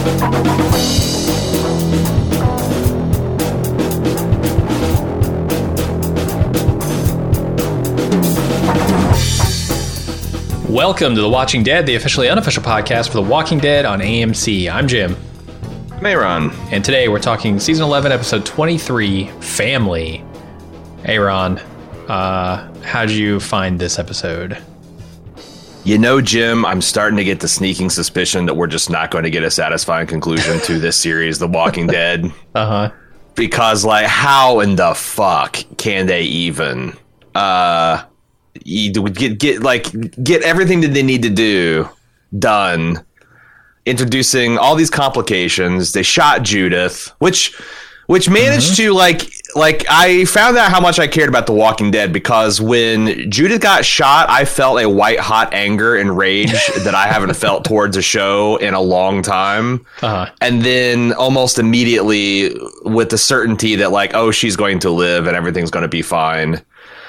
Welcome to The Watching Dead, the officially unofficial podcast for The Walking Dead on AMC. I'm Jim. I'm Aaron. And today we're talking Season 11, Episode 23, Family. Aaron, how'd you find this episode? You know, Jim, I'm starting to get the sneaking suspicion that we're just not going to get a satisfying conclusion to this series, The Walking Dead. Uh-huh. Because, like, how in the fuck can they even get everything that they need to do done, introducing all these complications? They shot Judith, which managed to like I found out how much I cared about The Walking Dead because when Judith got shot, I felt a white hot anger and rage that I haven't felt towards a show in a long time. Uh-huh. And then almost immediately with the certainty that like, oh, she's going to live and everything's going to be fine.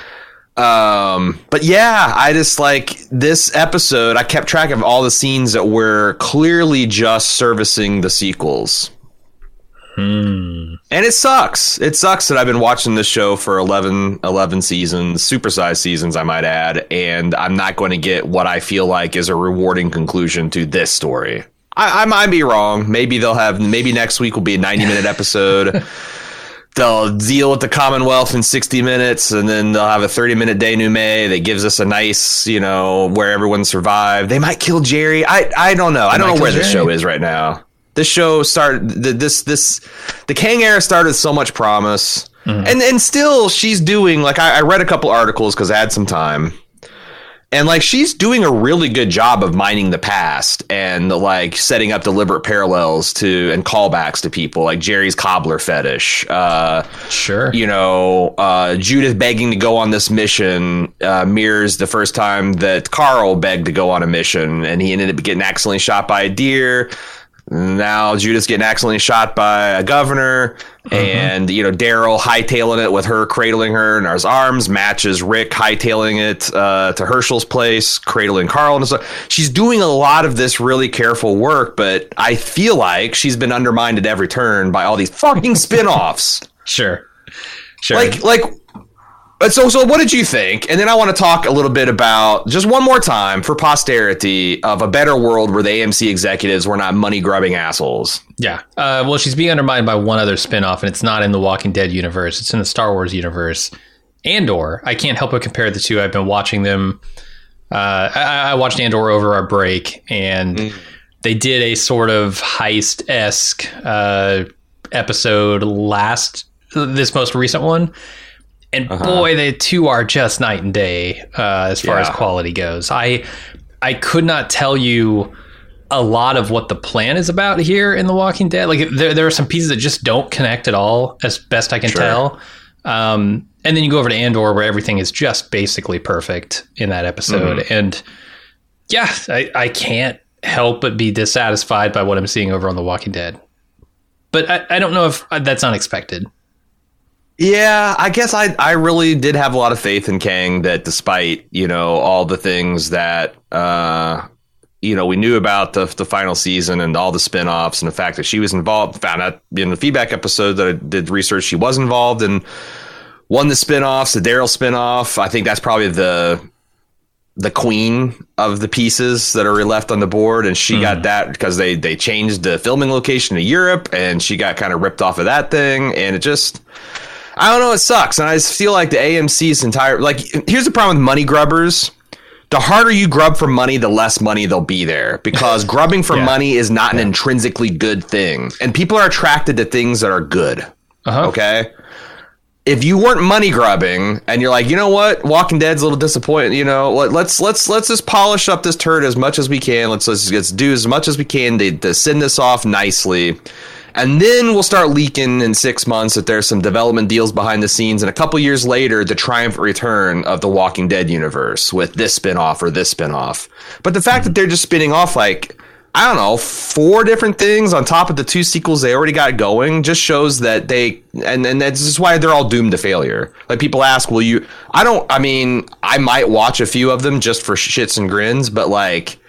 But yeah, I just like this episode, I kept track of all the scenes that were clearly just servicing the sequels. And it sucks. It sucks that I've been watching this show for 11 seasons, supersized seasons, I might add, and I'm not going to get what I feel like is a rewarding conclusion to this story. I might be wrong. Maybe next week will be a 90-minute episode. They'll deal with the Commonwealth in 60 minutes, and then they'll have a 30-minute denouement that gives us a nice, where everyone survived. They might kill Jerry. I don't know. I don't know where this show is right now. This show started, the Kang era started with so much promise. Mm-hmm. And still she's doing, like, I read a couple articles because I had some time. And, like, she's doing a really good job of mining the past and, like, setting up deliberate parallels to and callbacks to people, like Jerry's cobbler fetish. Sure. Judith begging to go on this mission mirrors the first time that Carl begged to go on a mission, and he ended up getting accidentally shot by a deer. Now Judith's getting accidentally shot by a governor, and Daryl hightailing it with her cradling her in his arms matches Rick hightailing it to Herschel's place, cradling Carl and stuff. She's doing a lot of this really careful work, but I feel like she's been undermined at every turn by all these fucking spin-offs. Sure. So what did you think? And then I want to talk a little bit about, just one more time for posterity, of a better world where the AMC executives were not money-grubbing assholes. Yeah. Well, she's being undermined by one other spinoff, and it's not in the Walking Dead universe. It's in the Star Wars universe. Andor. I can't help but compare the two. I've been watching them. I watched Andor over our break, and they did a sort of heist-esque episode this most recent one. And boy, the two are just night and day as far as quality goes. I could not tell you a lot of what the plan is about here in The Walking Dead. Like there are some pieces that just don't connect at all, as best I can tell. And then you go over to Andor, where everything is just basically perfect in that episode. And yeah, I can't help but be dissatisfied by what I'm seeing over on The Walking Dead. But I don't know if that's unexpected. Yeah, I guess I really did have a lot of faith in Kang, that despite, all the things that, we knew about the final season and all the spinoffs and the fact that she was involved, found out in the feedback episode that I did research, she was involved in one of the spinoffs, the Daryl spinoff. I think that's probably the queen of the pieces that are left on the board. And she got that because they changed the filming location to Europe, and she got kind of ripped off of that thing. And it just... I don't know, it sucks. And I just feel like the AMC's entire... Like, here's the problem with money grubbers. The harder you grub for money, the less money there'll be there. Because grubbing for money is not an intrinsically good thing. And people are attracted to things that are good. Okay? If you weren't money grubbing, and you're like, you know what? Walking Dead's a little disappointing. Let's just polish up this turd as much as we can. Let's do as much as we can to send this off nicely. And then we'll start leaking in 6 months that there's some development deals behind the scenes. And a couple years later, the triumphant return of the Walking Dead universe with this spinoff or this spinoff. But the fact that they're just spinning off, like, I don't know, 4 different things on top of the 2 sequels they already got going just shows that they, and that's just why they're all doomed to failure. Like, people ask, will you, I might watch a few of them just for shits and grins, but like,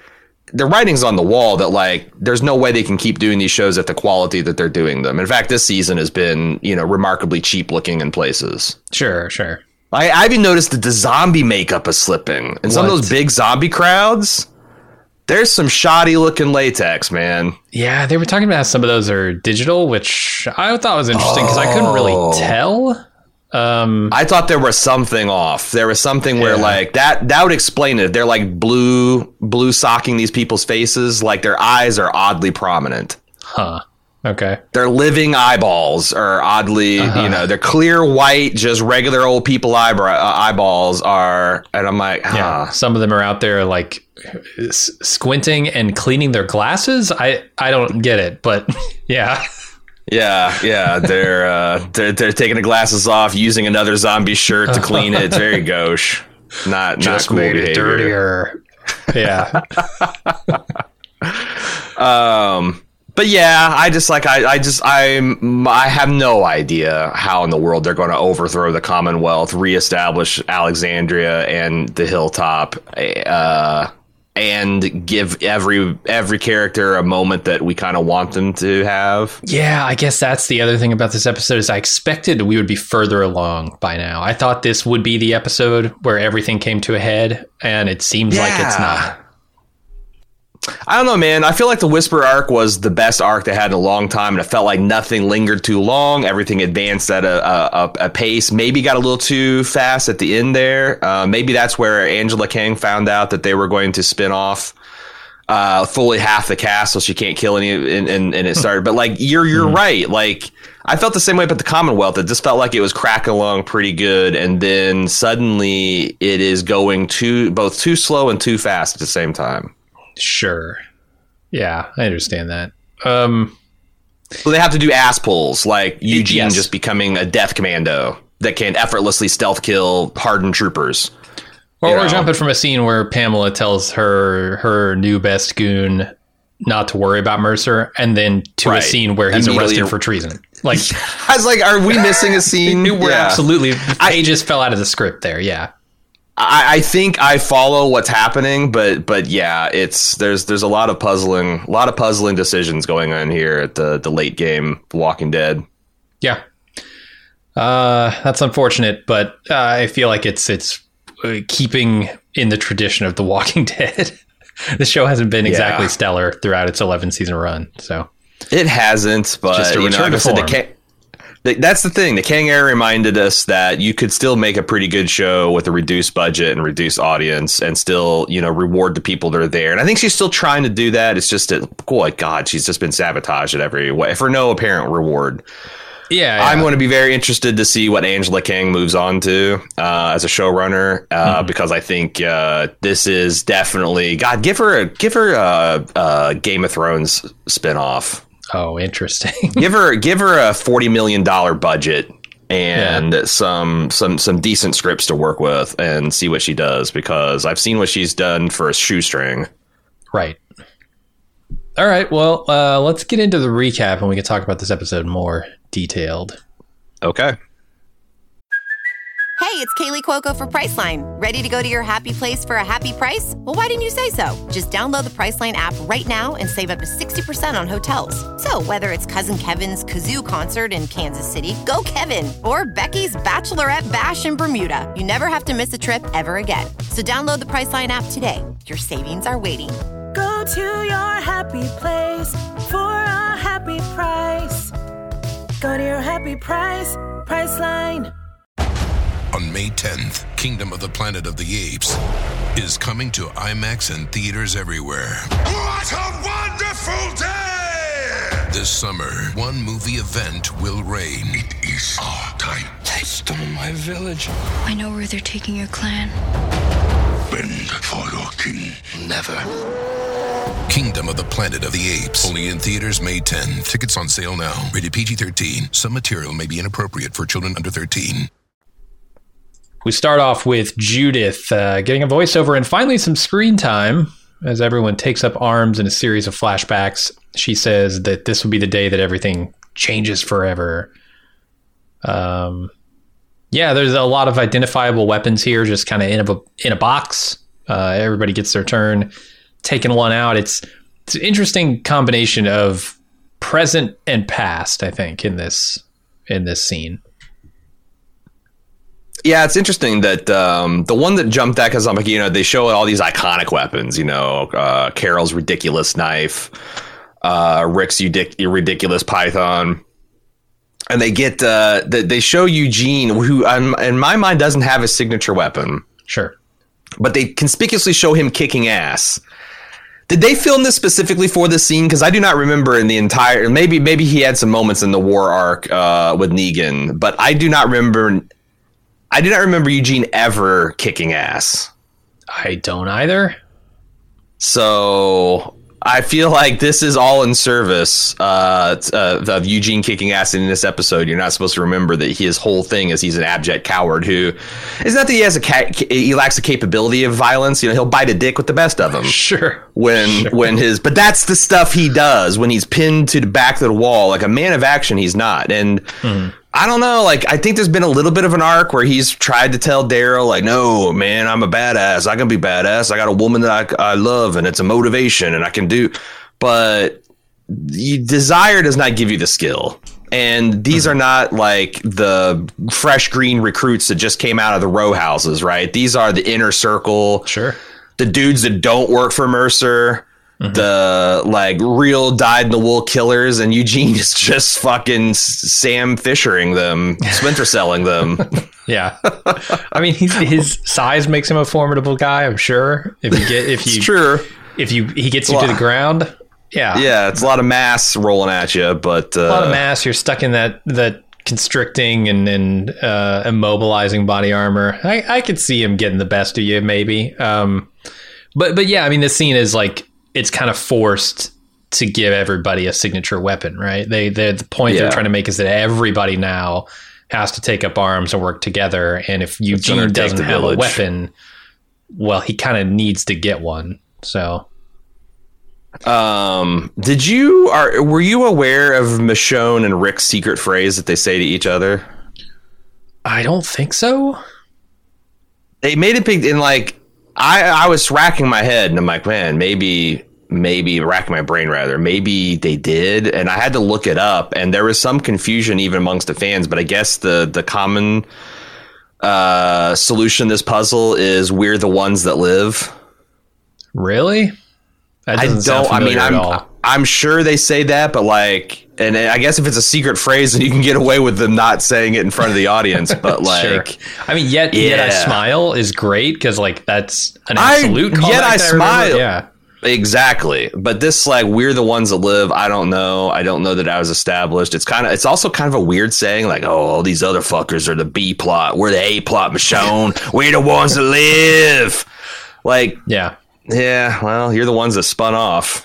the writing's on the wall that like there's no way they can keep doing these shows at the quality that they're doing them. In fact, this season has been, you know, remarkably cheap looking in places. Sure. I even noticed that the zombie makeup is slipping. And some of those big zombie crowds, there's some shoddy looking latex, man. Yeah, they were talking about how some of those are digital, which I thought was interesting because I couldn't really tell. I thought there was something off. There was something where like that would explain it. They're like blue socking these people's faces, like their eyes are oddly prominent. Huh. Okay. Their living eyeballs are oddly, you know, they're clear white, just regular old people eyeballs are, and I'm like, some of them are out there like squinting and cleaning their glasses. I don't get it, but yeah. Yeah, they're taking the glasses off, using another zombie shirt to clean it. It's very gauche. Not cool made behavior. It dirtier. Yeah. But yeah, I have no idea how in the world they're going to overthrow the Commonwealth, reestablish Alexandria and the Hilltop, and give every character a moment that we kind of want them to have. Yeah, I guess that's the other thing about this episode is I expected we would be further along by now. I thought this would be the episode where everything came to a head, and it seems like it's not. I don't know, man. I feel like the Whisper arc was the best arc they had in a long time, and it felt like nothing lingered too long. Everything advanced at a pace. Maybe got a little too fast at the end there. Maybe that's where Angela Kang found out that they were going to spin off fully half the cast, so she can't kill any, and it started. But like you're right. Like I felt the same way about the Commonwealth. It just felt like it was cracking along pretty good, and then suddenly it is going both too slow and too fast at the same time. Sure. Yeah, I understand that. So they have to do ass pulls, like Eugene just becoming a death commando that can effortlessly stealth kill hardened troopers. Or we're jumping from a scene where Pamela tells her new best goon not to worry about Mercer, and then to a scene where he's arrested for treason. Like, I was like, are we missing a scene? We're absolutely. Pages fell out of the script there. Yeah. I think I follow what's happening, but yeah, there's a lot of puzzling decisions going on here at the late game, The Walking Dead. Yeah, that's unfortunate, but I feel like it's keeping in the tradition of The Walking Dead. The show hasn't been exactly stellar throughout its 11-season run, so it hasn't. But just a return to form. That's the thing. The Kang era reminded us that you could still make a pretty good show with a reduced budget and reduced audience and still, you know, reward the people that are there. And I think she's still trying to do that. It's just that, oh my God, she's just been sabotaged at every way for no apparent reward. Yeah. I'm going to be very interested to see what Angela Kang moves on to as a showrunner, because I think this is definitely give her a Game of Thrones spinoff. Oh, interesting. give her a $40 million budget and some decent scripts to work with and see what she does, because I've seen what she's done for a shoestring. Right. All right. Well, let's get into the recap and we can talk about this episode more detailed. Okay. Hey, it's Kaylee Cuoco for Priceline. Ready to go to your happy place for a happy price? Well, why didn't you say so? Just download the Priceline app right now and save up to 60% on hotels. So whether it's Cousin Kevin's Kazoo Concert in Kansas City, go Kevin, or Becky's Bachelorette Bash in Bermuda, you never have to miss a trip ever again. So download the Priceline app today. Your savings are waiting. Go to your happy place for a happy price. Go to your happy price, Priceline. On May 10th, Kingdom of the Planet of the Apes is coming to IMAX and theaters everywhere. What a wonderful day! This summer, one movie event will reign. It is our time. They stole my village. I know where they're taking your clan. Bend for your king. Never. Kingdom of the Planet of the Apes. Only in theaters May 10. Tickets on sale now. Rated PG-13. Some material may be inappropriate for children under 13. We start off with Judith getting a voiceover and finally some screen time as everyone takes up arms in a series of flashbacks. She says that this will be the day that everything changes forever. Yeah, there's a lot of identifiable weapons here, just kind of in a box. Everybody gets their turn. taking one out. It's an interesting combination of present and past, I think, in this scene. Yeah, it's interesting that the one that jumped out, because I'm like, they show all these iconic weapons, Carol's ridiculous knife, Rick's ridiculous python. And they get they show Eugene, who in my mind doesn't have a signature weapon. Sure. But they conspicuously show him kicking ass. Did they film this specifically for this scene? Because I do not remember in the entire... Maybe he had some moments in the war arc with Negan, but I do not remember Eugene ever kicking ass. I don't either. So I feel like this is all in service of Eugene kicking ass in this episode. You're not supposed to remember that his whole thing is he's an abject coward who... It's not that he lacks the capability of violence. He'll bite a dick with the best of them. Sure. But that's the stuff he does when he's pinned to the back of the wall. Like a man of action, he's not. And... I don't know. Like, I think there's been a little bit of an arc where he's tried to tell Daryl, like, no, man, I'm a badass. I can be badass. I got a woman that I love, and it's a motivation, and I can do. But desire does not give you the skill. And these are not like the fresh green recruits that just came out of the row houses, right? These are the inner circle. Sure. The dudes that don't work for Mercer. The real dyed-in-the-wool killers, and Eugene is just fucking Sam Fishering them, Splinter Celling them. Yeah, I mean, his size makes him a formidable guy. I'm sure. He gets you to the ground. Yeah, it's a lot of mass rolling at you, but a lot of mass. You're stuck in that constricting and immobilizing body armor. I could see him getting the best of you, maybe. But yeah, I mean, this scene is like. It's kind of forced to give everybody a signature weapon, right? The point they're trying to make is that everybody now has to take up arms and work together. And if Eugene doesn't have a weapon, well, he kind of needs to get one. So, were you aware of Michonne and Rick's secret phrase that they say to each other? I don't think so. They made it big in I was racking my head and I'm like, man, maybe racking my brain rather. Maybe they did. And I had to look it up and there was some confusion even amongst the fans. But I guess the common solution to this puzzle is we're the ones that live. Really? I'm sure they say that, but and I guess if it's a secret phrase, then you can get away with them not saying it in front of the audience. But sure. I mean, yet I smile is great because that's an absolute. Yet I smile. Yeah, exactly. But this we're the ones that live. I don't know. I don't know that I was established. It's also kind of a weird saying all these other fuckers are the B plot. We're the A plot, Michonne. We're the ones that live. Yeah, well, you're the ones that spun off.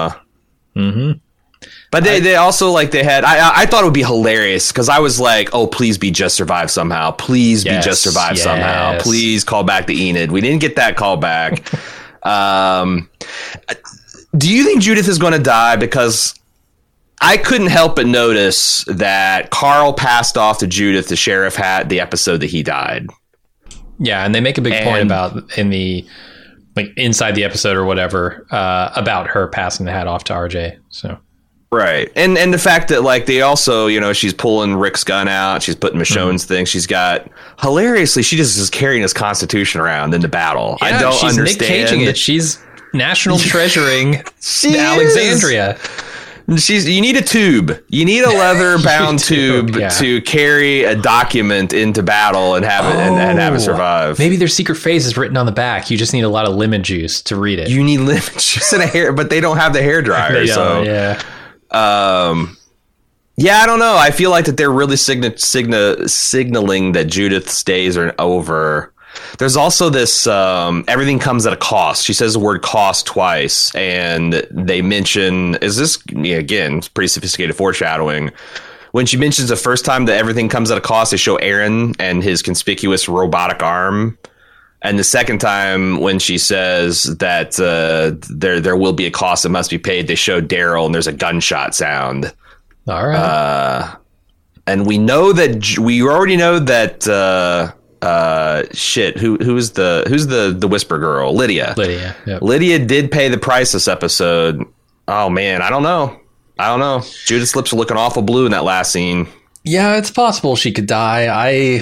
But they also they had. I thought it would be hilarious because I was like, oh, please be Just Survive somehow. Please be Just Survive somehow. Please call back to Enid. We didn't get that call back. Do you think Judith is going to die? Because I couldn't help but notice that Carl passed off to Judith the sheriff hat the episode that he died. Yeah, and they make a big point about in the. Inside the episode or whatever, about her passing the hat off to RJ. So, right. And the fact that they also, she's pulling Rick's gun out. She's putting Michonne's thing. She's got hilariously, she just is carrying his Constitution around into battle. Yeah, I don't she's understand. Nick Caging it. She's national treasuring Alexandria. You need a tube. You need a leather bound tube to carry a document into battle and have it and have it survive. Maybe their secret phrase is written on the back. You just need a lot of lemon juice to read it. You need lemon juice and a hair, but they don't have the hair dryer. Yeah. Yeah, I don't know. I feel like that they're really signaling that Judith's days are over. There's also this everything comes at a cost. She says the word cost twice, and they mention, again, it's pretty sophisticated foreshadowing. When she mentions the first time that everything comes at a cost, they show Aaron and his conspicuous robotic arm. And the second time when she says that there will be a cost that must be paid, they show Daryl and there's a gunshot sound. All right. And we already know that who's the Whisper girl? Lydia. Yep. Lydia did pay the price this episode. Oh man, I don't know. Judith's lips are looking awful blue in that last scene. Yeah, it's possible she could die. I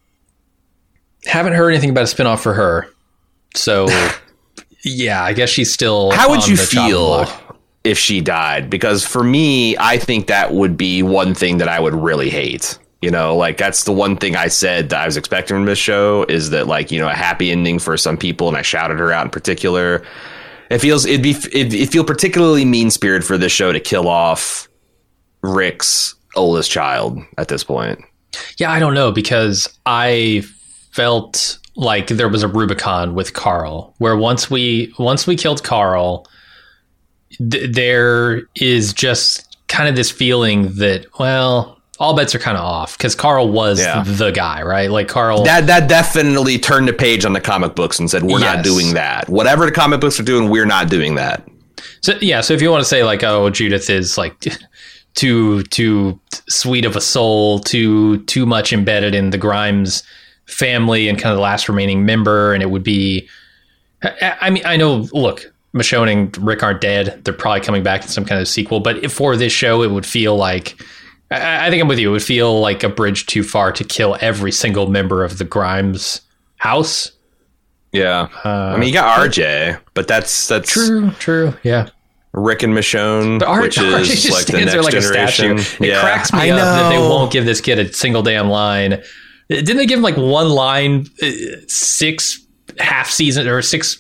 haven't heard anything about a spinoff for her. So yeah, I guess she's still. How would on you the chopping feel block. if she died? Because for me, I think that would be one thing that I would really hate. You know, like that's the one thing I said that I was expecting from this show is that, like, you know, a happy ending for some people, and I shouted her out in particular. It'd feel particularly mean-spirited for this show to kill off Rick's oldest child at this point. Yeah, I don't know, because I felt like there was a Rubicon with Carl, where once we killed Carl, there is just kind of this feeling that, well, all bets are kind of off, because Carl was the guy, right? Like Carl, that definitely turned the page on the comic books and said, we're not doing that. Whatever the comic books are doing, we're not doing that. So yeah, so if you want to say like, oh, Judith is like too sweet of a soul, too much embedded in the Grimes family and kind of the last remaining member, and it would be, I mean, I know, look, Michonne and Rick aren't dead. They're probably coming back in some kind of sequel, but for this show, it would feel like, I think I'm with you. It would feel like a bridge too far to kill every single member of the Grimes house. Yeah. I mean, you got RJ, but that's true. Yeah. Rick and Michonne, which RJ is just like the stands there next like generation. A statue. It cracks me up that they won't give this kid a single damn line. Didn't they give him like one line, 6 half season or 6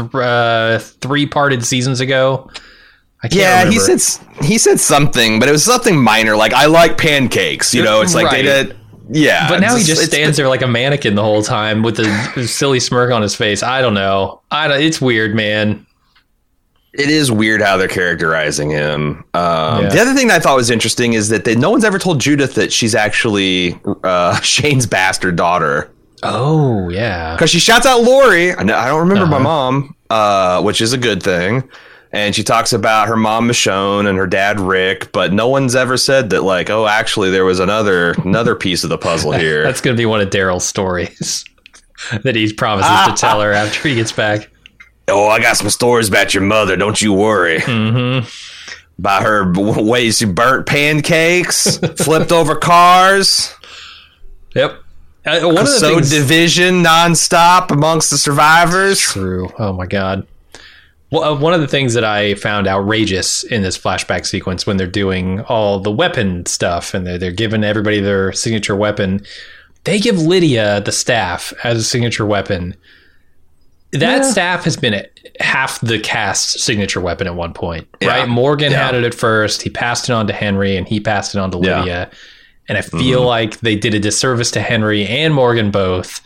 3-parted seasons ago? I can't remember. he said something, but it was something minor. Like, I like pancakes, you know, it's like they did. Yeah. But now he just stands there like a mannequin the whole time with a silly smirk on his face. I don't know. It's weird, man. It is weird how they're characterizing him. The other thing that I thought was interesting is that no one's ever told Judith that she's actually Shane's bastard daughter. Oh, yeah. Because she shouts out Lori. I don't remember my mom, which is a good thing. And she talks about her mom, Michonne, and her dad, Rick. But no one's ever said that, like, oh, actually, there was another piece of the puzzle here. That's going to be one of Daryl's stories that he promises to tell her after he gets back. Oh, I got some stories about your mother. Don't you worry. Mm-hmm. About her ways she burnt pancakes, flipped over cars. Yep. One of the things, division nonstop amongst the survivors. True. Oh, my God. Well, one of the things that I found outrageous in this flashback sequence when they're doing all the weapon stuff and they're giving everybody their signature weapon, they give Lydia the staff as a signature weapon. That staff has been half the cast's signature weapon at one point, right? Morgan had it at first. He passed it on to Henry, and he passed it on to Lydia. And I feel like they did a disservice to Henry and Morgan both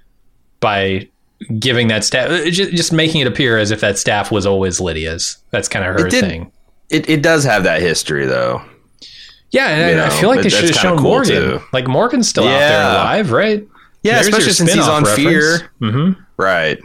by giving that staff, just making it appear as if that staff was always Lydia's. That's kind of her thing. It does have that history, though. Yeah, and I feel like they should have shown cool Morgan. Too. Like, Morgan's still out there alive, right? Yeah, especially since he's on reference. Fear. Mm-hmm. Right.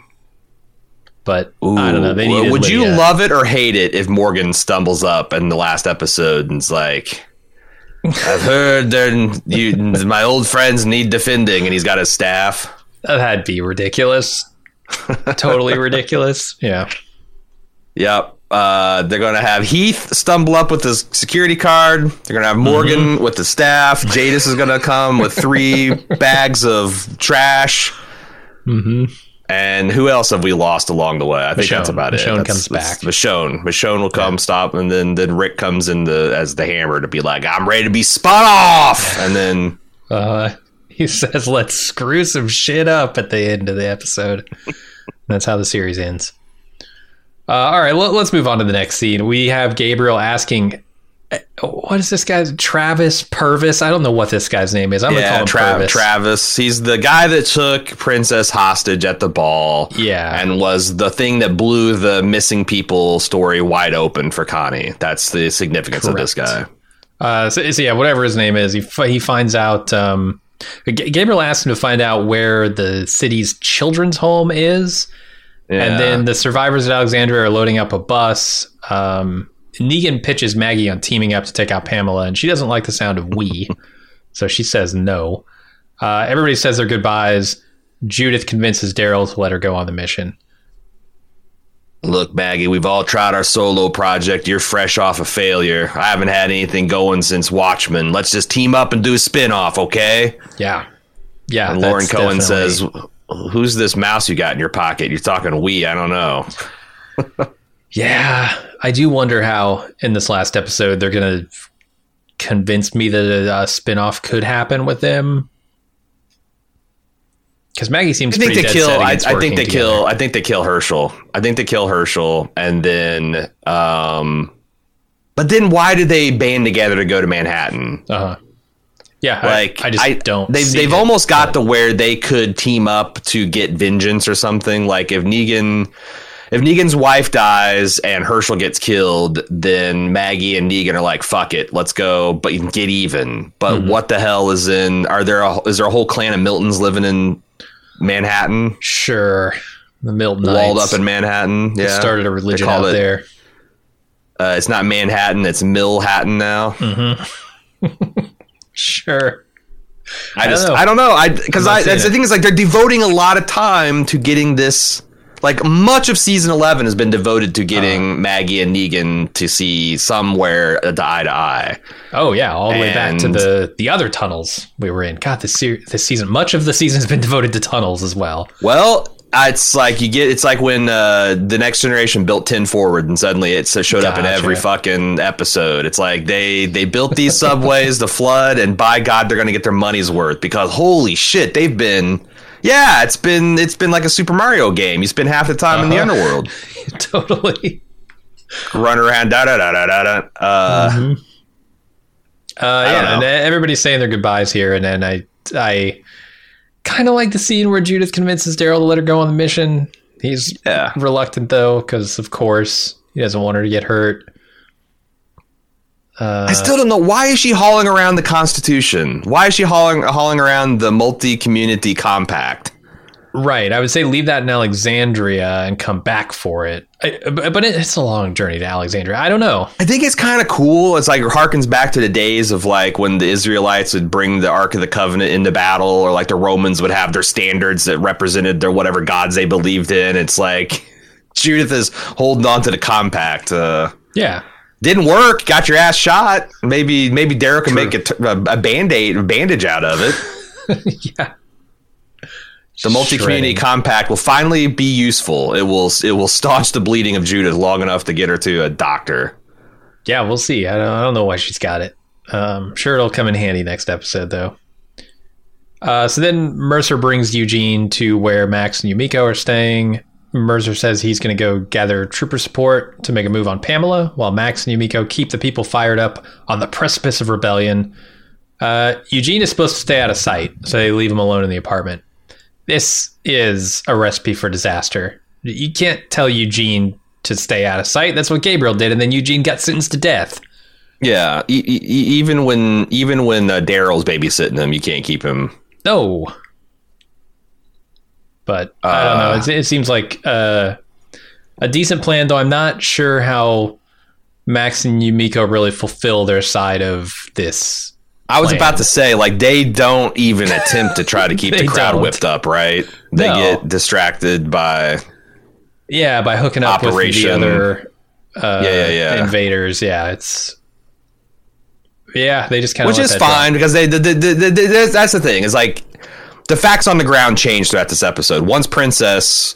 But I don't know. They needed would Lydia. You love it or hate it if Morgan stumbles up in the last episode and's like, I've heard my old friends need defending, and he's got his staff? That'd be ridiculous. Totally ridiculous. Yeah. Yep. They're going to have Heath stumble up with his security card. They're going to have Morgan with the staff. Jadis is going to come with 3 bags of trash. Mm-hmm. And who else have we lost along the way? I think that's about it. Michonne comes back. Michonne will come, stop, and then Rick comes in as the hammer to be like, I'm ready to be spun off. And then he says, let's screw some shit up at the end of the episode. That's how the series ends. All right, let's move on to the next scene. We have Gabriel asking, what is this guy's Travis Purvis? I don't know what this guy's name is. I'm gonna call him Purvis. Travis. He's the guy that took Princess hostage at the ball. Yeah, and was the thing that blew the missing people story wide open for Connie. That's the significance of this guy. So yeah, whatever his name is, he finds out. Gabriel asked him to find out where the city's children's home is, and then the survivors at Alexandria are loading up a bus. Negan pitches Maggie on teaming up to take out Pamela, and she doesn't like the sound of we, so she says no. Everybody says their goodbyes. Judith convinces Daryl to let her go on the mission. Look, Maggie, we've all tried our solo project. You're fresh off a failure. I haven't had anything going since Watchmen. Let's just team up and do a spin-off, okay? Yeah. And Lauren Cohen says, who's this mouse you got in your pocket? You're talking we. I don't know. Yeah. I do wonder how, in this last episode, they're going to convince me that a spin-off could happen with them. Because Maggie seems pretty dead set against working together. I think they kill Herschel. And then but then why do they band together to go to Manhattan? Yeah, like I just don't. They've almost got to where they could team up to get vengeance or something. Like if Negan's wife dies and Herschel gets killed, then Maggie and Negan are like, fuck it, let's go, but you can get even. But what the hell is is there a whole clan of Miltons living in Manhattan? Sure. The Milton walled Knights. up in Manhattan. Yeah. They started a religion out there. It's not Manhattan, it's Millhattan now. Sure. I don't know. That's the thing is, like, they're devoting a lot of time to getting this. Like, much of season 11 has been devoted to getting Maggie and Negan to see somewhere to eye to eye. Oh yeah, all the way back to the other tunnels we were in. God, this season, much of the season has been devoted to tunnels as well. Well, it's like when the Next Generation built 10 Forward, and suddenly it showed up in every fucking episode. It's like they built these subways, the flood, and by God, they're going to get their money's worth, because holy shit, they've been. Yeah, it's been like a Super Mario game. You spend half the time in the underworld. Totally. Run around, Yeah, and everybody's saying their goodbyes here, and then I kind of like the scene where Judith convinces Daryl to let her go on the mission. He's reluctant, though, because, of course, he doesn't want her to get hurt. I still don't know. Why is she hauling around the Constitution? Why is she hauling around the multi-community compact? Right. I would say leave that in Alexandria and come back for it. But it's a long journey to Alexandria. I don't know. I think it's kind of cool. It's like it harkens back to the days of like when the Israelites would bring the Ark of the Covenant into battle, or like the Romans would have their standards that represented their whatever gods they believed in. It's like Judith is holding on to the compact. Yeah. Didn't work. Got your ass shot. Maybe Daryl can make a bandage out of it. Yeah. The multi-community compact will finally be useful. It will staunch the bleeding of Judith long enough to get her to a doctor. Yeah, we'll see. I don't know why she's got it. Sure, it'll come in handy next episode, though. So then Mercer brings Eugene to where Max and Yumiko are staying. Mercer says he's going to go gather trooper support to make a move on Pamela, while Max and Yumiko keep the people fired up on the precipice of rebellion. Eugene is supposed to stay out of sight, so they leave him alone in the apartment. This is a recipe for disaster. You can't tell Eugene to stay out of sight. That's what Gabriel did, and then Eugene got sentenced to death. Yeah, even when Daryl's babysitting him, you can't keep him. No. But I don't know. It seems like a decent plan, though I'm not sure how Max and Yumiko really fulfill their side of this. I was about to say, like, they don't even attempt to try to keep the crowd whipped up, right? They get distracted by... Yeah, by hooking up with the other invaders. Yeah, it's... Yeah, they just kind of... Which is fine, because that's the thing. Is like... The facts on the ground changed throughout this episode. Once Princess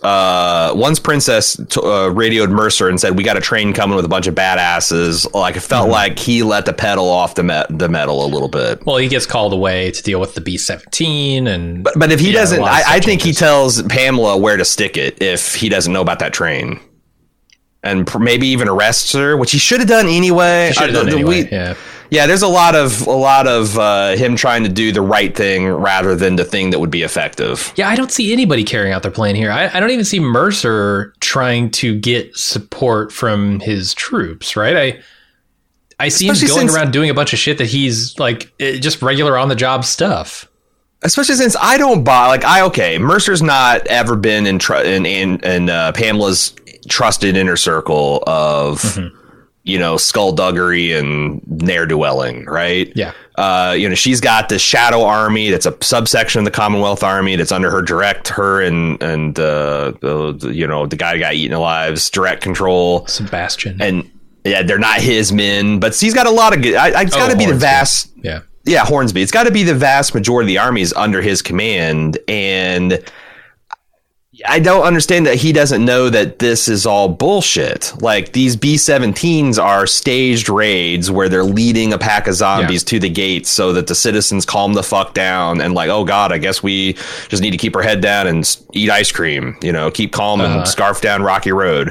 radioed Mercer and said, "We got a train coming with a bunch of badasses." Like, it felt like he let the pedal off the metal a little bit. Well, he gets called away to deal with the B-17, and but if he doesn't, I think he tells Pamela where to stick it if he doesn't know about that train, and maybe even arrests her, which he should have done anyway. Yeah, there's a lot of him trying to do the right thing rather than the thing that would be effective. Yeah, I don't see anybody carrying out their plan here. I don't even see Mercer trying to get support from his troops, right? I see him going around doing a bunch of shit that he's like just regular on the job stuff. Especially since I don't buy Mercer's not ever been in Pamela's trusted inner circle of skullduggery and ne'er-do-welling, right? Yeah. She's got the Shadow Army that's a subsection of the Commonwealth Army that's under her and the guy who got eaten alive's direct control. Sebastian. And yeah, they're not his men, but he's got a lot of good. It's got to be the vast. Yeah, Hornsby. It's got to be the vast majority of the army is under his command, and I don't understand that he doesn't know that this is all bullshit. Like, these B-17s are staged raids where they're leading a pack of zombies to the gates so that the citizens calm the fuck down and like, oh God, I guess we just need to keep our head down and eat ice cream, keep calm and scarf down Rocky Road.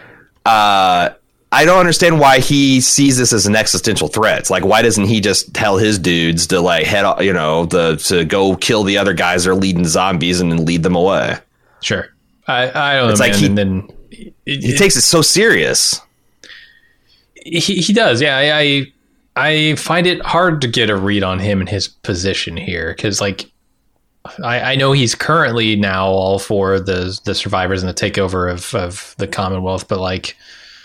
I don't understand why he sees this as an existential threat. It's like, why doesn't he just tell his dudes to like to go kill the other guys that are leading zombies and then lead them away? Sure. I don't know. It's like he takes it so serious. He does. Yeah. I find it hard to get a read on him and his position here. Cause like, I know he's currently now all for the survivors and the takeover of the Commonwealth, but like,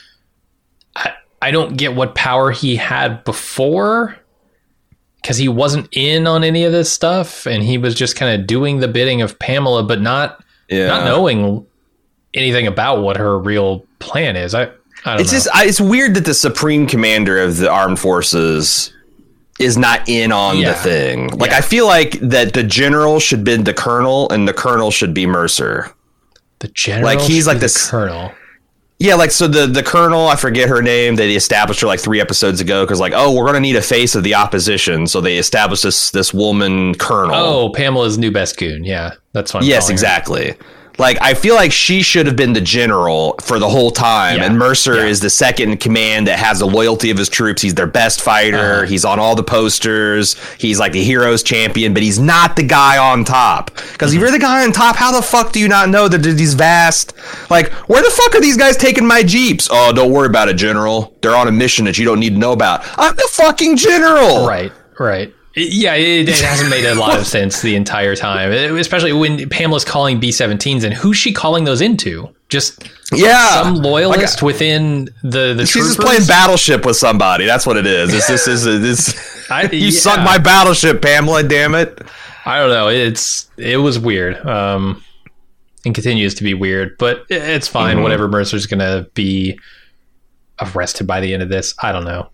I don't get what power he had before, because he wasn't in on any of this stuff, and he was just kind of doing the bidding of Pamela, but not knowing anything about what her real plan is. I don't know. It's weird that the Supreme Commander of the Armed Forces is not in on the thing. Like, I feel like that the general should be the colonel, and the colonel should be Mercer. The general, like he's like the colonel. Yeah, like, so the colonel, I forget her name, they established her like 3 episodes ago, because like, oh, we're going to need a face of the opposition, so they established this woman colonel. Oh, Pamela's new best goon, yeah, that's what I'm Yes, exactly. Like, I feel like she should have been the general for the whole time, and Mercer is the second in command that has the loyalty of his troops. He's their best fighter. He's on all the posters. He's like the hero's champion, but he's not the guy on top. Because if you're the guy on top, how the fuck do you not know that there's these vast... Like, where the fuck are these guys taking my jeeps? Oh, don't worry about it, General. They're on a mission that you don't need to know about. I'm the fucking general! Right. Yeah, it hasn't made a lot of sense the entire time, especially when Pamela's calling B-17s, and who's she calling those into? Just some loyalist within the She's troopers? Just playing Battleship with somebody. That's what it is. You sunk my Battleship, Pamela, damn it. I don't know. It was weird, and continues to be weird, but it's fine. Whatever. Mercer's going to be arrested by the end of this. I don't know.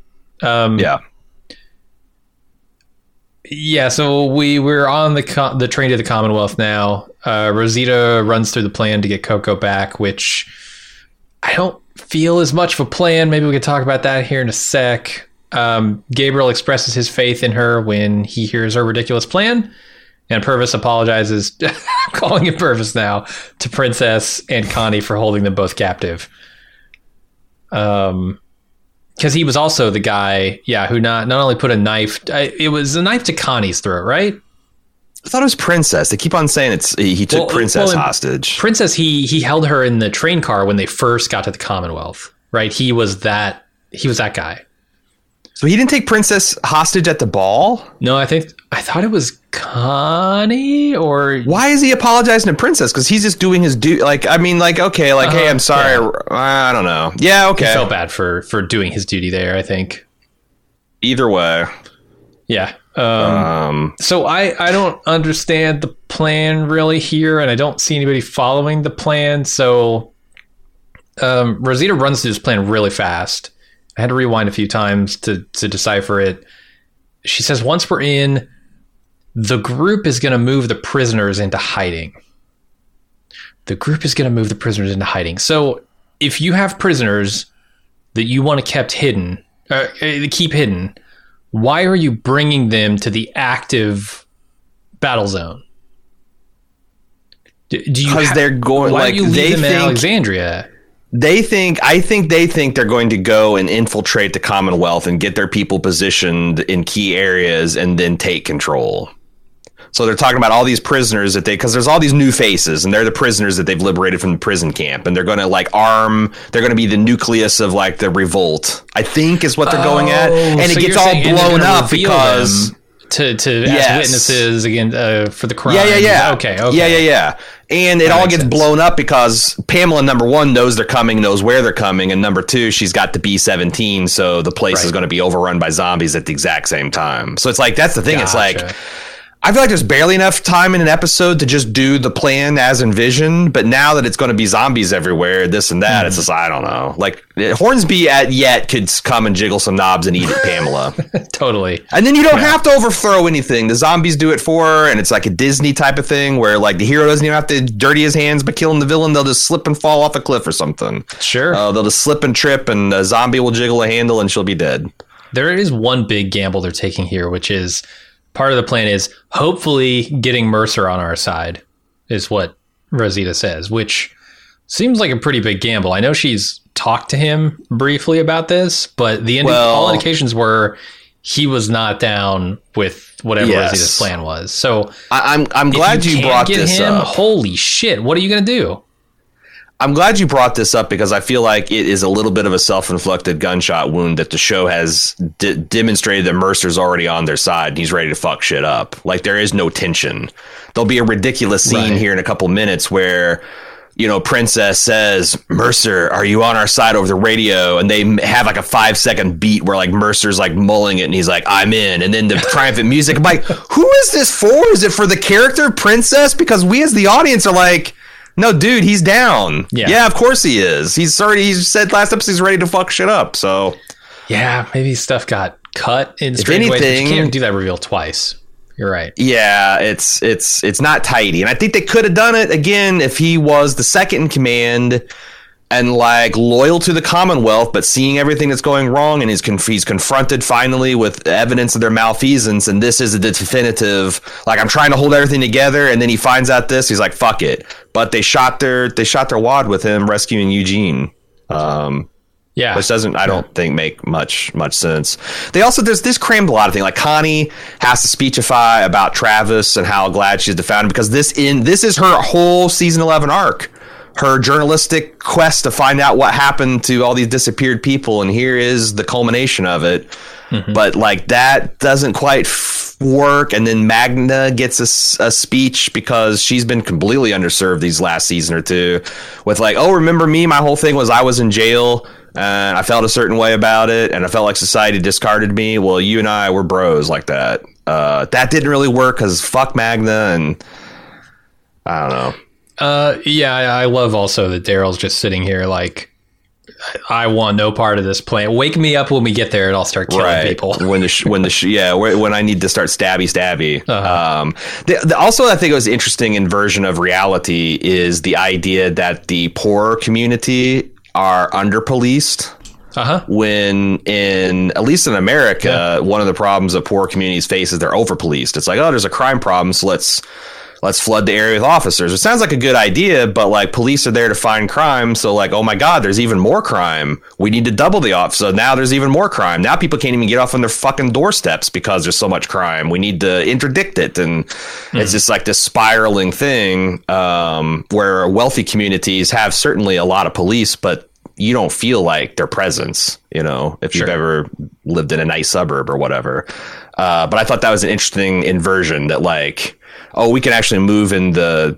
Yeah, so we're on the train to the Commonwealth now. Rosita runs through the plan to get Coco back, which I don't feel is much of a plan. Maybe we can talk about that here in a sec. Gabriel expresses his faith in her when he hears her ridiculous plan, and Purvis apologizes, calling it Purvis now, to Princess and Connie for holding them both captive. Because he was also the guy, who not only put a knife... it was a knife to Connie's throat, right? I thought it was Princess. They keep on saying he took Princess hostage. Princess, he held her in the train car when they first got to the Commonwealth, right? He was that guy. So he didn't take Princess hostage at the ball? No, I thought it was Connie, or... Why is he apologizing to Princess? Because he's just doing his duty. Like, I mean, like, okay, like, hey, I'm sorry. Yeah. I don't know. Yeah, okay. He felt bad for doing his duty there, I think. Either way. Yeah. So I don't understand the plan really here, and I don't see anybody following the plan. So Rosita runs through this plan really fast. I had to rewind a few times to decipher it. She says, once we're in, the group is going to move the prisoners into hiding. So if you have prisoners that you want to keep hidden, why are you bringing them to the active battle zone? Because they're going, why like, do you leave them in Alexandria? I think they think they're going to go and infiltrate the Commonwealth and get their people positioned in key areas and then take control. So they're talking about all these prisoners because there's all these new faces, and they're the prisoners that they've liberated from the prison camp, and they're going to they're going to be the nucleus of like the revolt, I think is what they're going at. And it gets all blown up because... To as witnesses again for the crime. Yeah. Okay. Yeah. And it all gets blown up because Pamela, number one, knows they're coming, knows where they're coming. And number two, she's got the B-17. So the place is going to be overrun by zombies at the exact same time. So it's like, that's the thing. It's like, I feel like there's barely enough time in an episode to just do the plan as envisioned. But now that it's going to be zombies everywhere, this and that, it's just, I don't know. Like Hornsby yet could come and jiggle some knobs and eat it, Pamela. Totally. And then you don't have to overthrow anything. The zombies do it for her. And it's like a Disney type of thing where like the hero doesn't even have to dirty his hands by killing the villain. They'll just slip and fall off a cliff or something. Sure. They'll just slip and trip and a zombie will jiggle a handle and she'll be dead. There is one big gamble they're taking here, which is part of the plan is hopefully getting Mercer on our side, is what Rosita says, which seems like a pretty big gamble. I know she's talked to him briefly about this, but all indications were he was not down with whatever Rosita's plan was. So I'm glad you brought this up. Holy shit, what are you going to do? I'm glad you brought this up because I feel like it is a little bit of a self-inflicted gunshot wound that the show has demonstrated that Mercer's already on their side and he's ready to fuck shit up. Like there is no tension. There'll be a ridiculous scene here in a couple minutes where, you know, Princess says, Mercer, are you on our side over the radio? And they have like a 5-second beat where like Mercer's like mulling it and he's like, I'm in. And then the triumphant music. I'm like, who is this for? Is it for the character Princess? Because we as the audience are like, no, dude, he's down. Yeah, of course he is. He said last episode he's ready to fuck shit up. So yeah, maybe stuff got cut in strange ways. But you can't do that reveal twice. You're right. Yeah, it's not tidy, and I think they could have done it again if he was the second in command and like loyal to the Commonwealth, but seeing everything that's going wrong, and he's confronted finally with evidence of their malfeasance, and this is a definitive. Like I'm trying to hold everything together, and then he finds out this. He's like, "Fuck it!" But they shot their wad with him rescuing Eugene. Which doesn't, I don't think, make much sense. They also this crammed a lot of things. Like Connie has to speechify about Travis and how glad she's found him because this is her whole season 11 arc. Her journalistic quest to find out what happened to all these disappeared people, and here is the culmination of it. Mm-hmm. But like that doesn't quite work, and then Magna gets a speech because she's been completely underserved these last season or two. With like, oh, remember me? My whole thing was I was in jail and I felt a certain way about it, and I felt like society discarded me. Well, you and I were bros like that. That didn't really work because fuck Magna, and I don't know. I love also that Daryl's just sitting here like, I want no part of this plan. Wake me up when we get there and I'll start killing people. when I need to start stabby. Uh-huh. Also, I think it was interesting inversion of reality is the idea that the poor community are under-policed. Uh-huh. When at least in America, one of the problems that poor communities face is they're over-policed. It's like, oh, there's a crime problem, so let's flood the area with officers. It sounds like a good idea, but like police are there to find crime. So like, oh my God, there's even more crime. We need to double the office. So now there's even more crime. Now people can't even get off on their fucking doorsteps because there's so much crime. We need to interdict it. And it's just like this spiraling thing where wealthy communities have certainly a lot of police, but you don't feel like their presence, you know, if you've ever lived in a nice suburb or whatever. But I thought that was an interesting inversion that like, oh, we can actually move in the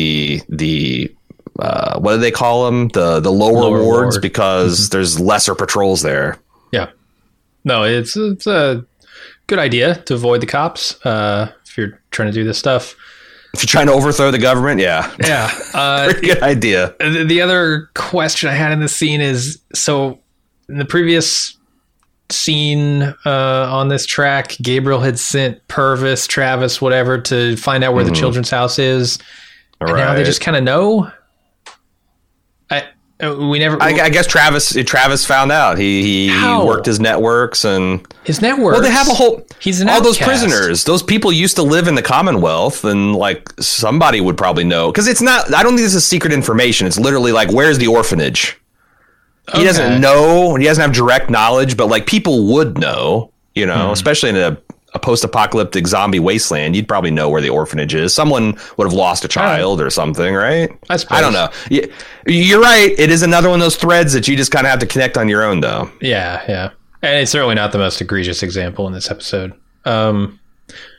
what do they call them? The lower wards because there's lesser patrols there. Yeah. No, it's a good idea to avoid the cops if you're trying to do this stuff. If you're trying to overthrow the government, yeah. Yeah. Pretty good idea. The other question I had in this scene is, so in the previous scene on this track, Gabriel had sent Purvis, Travis, whatever, to find out where the children's house is. And now they just kind of know. I guess Travis found out. He worked his networks and his networks. Well, they have a whole. He's an all outcast. Those prisoners. Those people used to live in the Commonwealth, and like somebody would probably know because it's not. I don't think this is secret information. It's literally like, where's the orphanage? He doesn't know. He doesn't have direct knowledge, but like people would know. You know, especially in a post-apocalyptic zombie wasteland, you'd probably know where the orphanage is. Someone would have lost a child or something, right? I don't know. You're right. It is another one of those threads that you just kind of have to connect on your own, though. Yeah. And it's certainly not the most egregious example in this episode.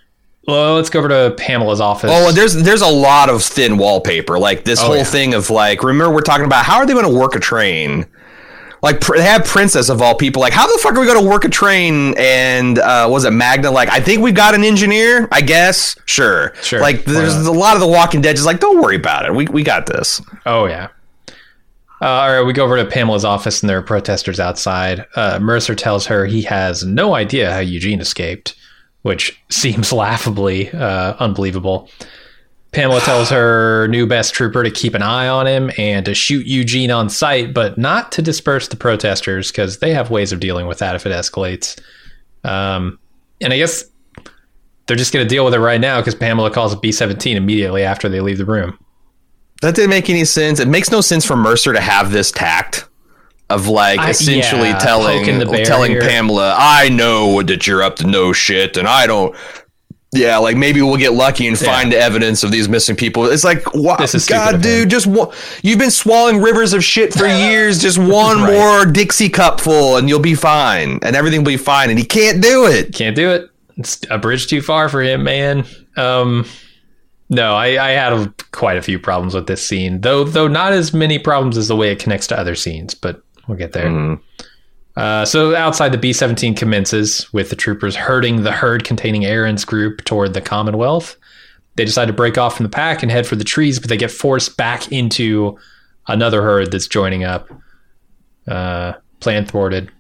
Well, let's go over to Pamela's office. Oh, there's a lot of thin wallpaper. Like this whole thing of like, remember we're talking about how are they going to work a train? Like they have Princess of all people. Like how the fuck are we going to work a train? And was it Magna? Like I think we've got an engineer. I guess sure. Like there's a lot of the Walking Dead just like don't worry about it. We got this. Oh yeah. All right, we go over to Pamela's office and there are protesters outside. Mercer tells her he has no idea how Eugene escaped, which seems laughably unbelievable. Pamela tells her new best trooper to keep an eye on him and to shoot Eugene on sight, but not to disperse the protesters because they have ways of dealing with that if it escalates. And I guess they're just going to deal with it right now because Pamela calls it B-17 immediately after they leave the room. That didn't make any sense. It makes no sense for Mercer to have this tact of like essentially telling Pamela, I know that you're up to no shit and I don't. Yeah, like maybe we'll get lucky and find evidence of these missing people. It's like, wow, God, dude, you've been swallowing rivers of shit for years. Just one more Dixie cup full and you'll be fine and everything will be fine. And he can't do it. Can't do it. It's a bridge too far for him, man. No, I had quite a few problems with this scene, though not as many problems as the way it connects to other scenes, but we'll get there. Mm-hmm. So outside, the B-17 commences with the troopers herding the herd containing Aaron's group toward the Commonwealth. They decide to break off from the pack and head for the trees, but they get forced back into another herd that's joining up. Plan thwarted.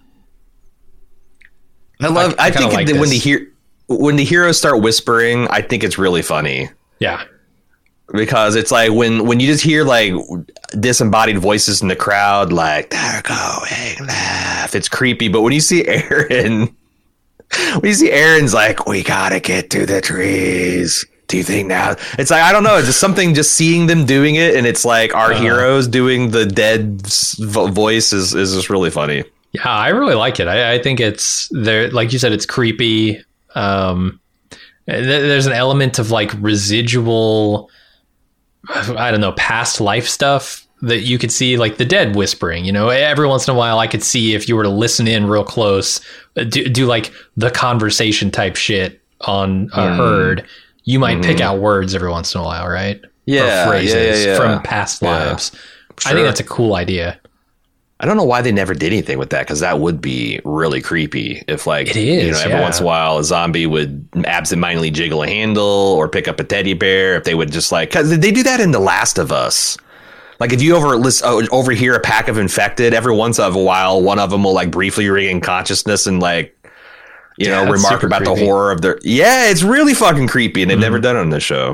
I think like when the heroes start whispering, I think it's really funny. Yeah. Because it's like when you just hear like disembodied voices in the crowd, like they're going left, it's creepy. But when you see Aaron's like, we gotta get to the trees. Do you think now? It's like, I don't know. It's just something, just seeing them doing it. And it's like our heroes doing the dead voice is just really funny. Yeah, I really like it. I think it's there. Like you said, it's creepy. There's an element of like residual, I don't know, past life stuff that you could see, like the dead whispering, you know, every once in a while I could see if you were to listen in real close, do like the conversation type shit on a herd, you might pick out words every once in a while, right? Yeah. Or phrases from past lives. Sure. I think that's a cool idea. I don't know why they never did anything with that, because that would be really creepy if, like, it is, you know, every once in a while a zombie would absentmindedly jiggle a handle or pick up a teddy bear. If they would just like, because they do that in The Last of Us. Like if you overhear a pack of infected, every once in a while, one of them will like briefly regain consciousness and like, you know, remark about the horror of their. Yeah, it's really fucking creepy, and they've never done it on this show.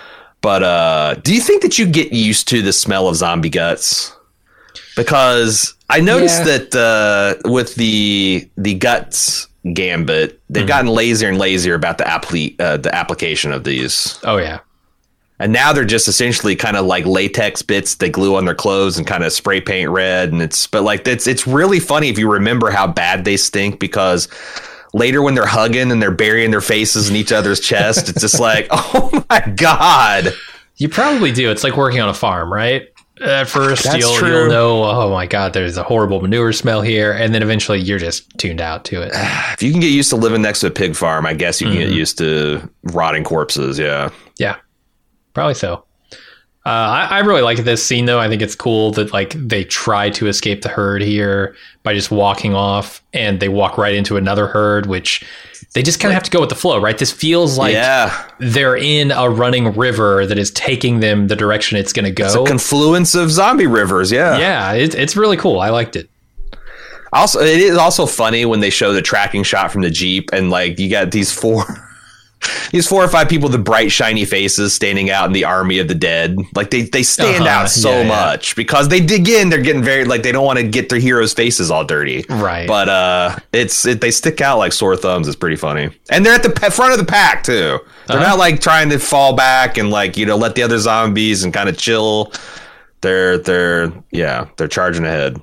But do you think that you get used to the smell of zombie guts? Because I noticed that with the guts gambit, they've gotten lazier and lazier about the application of these. Oh yeah, and now they're just essentially kind of like latex bits they glue on their clothes and kind of spray paint red. And it's really funny if you remember how bad they stink, because later when they're hugging and they're burying their faces in each other's chest, it's just like, oh my God. You probably do. It's like working on a farm, right? At first, you'll know, oh my God, there's a horrible manure smell here. And then eventually you're just tuned out to it. If you can get used to living next to a pig farm, I guess you can get used to rotting corpses. Yeah. Yeah, probably so. I really like this scene, though. I think it's cool that like they try to escape the herd here by just walking off, and they walk right into another herd, which they just kind of have to go with the flow, right? This feels like they're in a running river that is taking them the direction it's going to go. It's a confluence of zombie rivers. Yeah. Yeah. It's really cool. I liked it. Also, it is also funny when they show the tracking shot from the Jeep, and like you got these four or five people with the bright, shiny faces standing out in the army of the dead. Like they stand out so much because they dig in. They're getting very like, they don't want to get their heroes' faces all dirty. Right. But they stick out like sore thumbs. It's pretty funny. And they're at the front of the pack too. They're not like trying to fall back and like, you know, let the other zombies and kind of chill. They're charging ahead.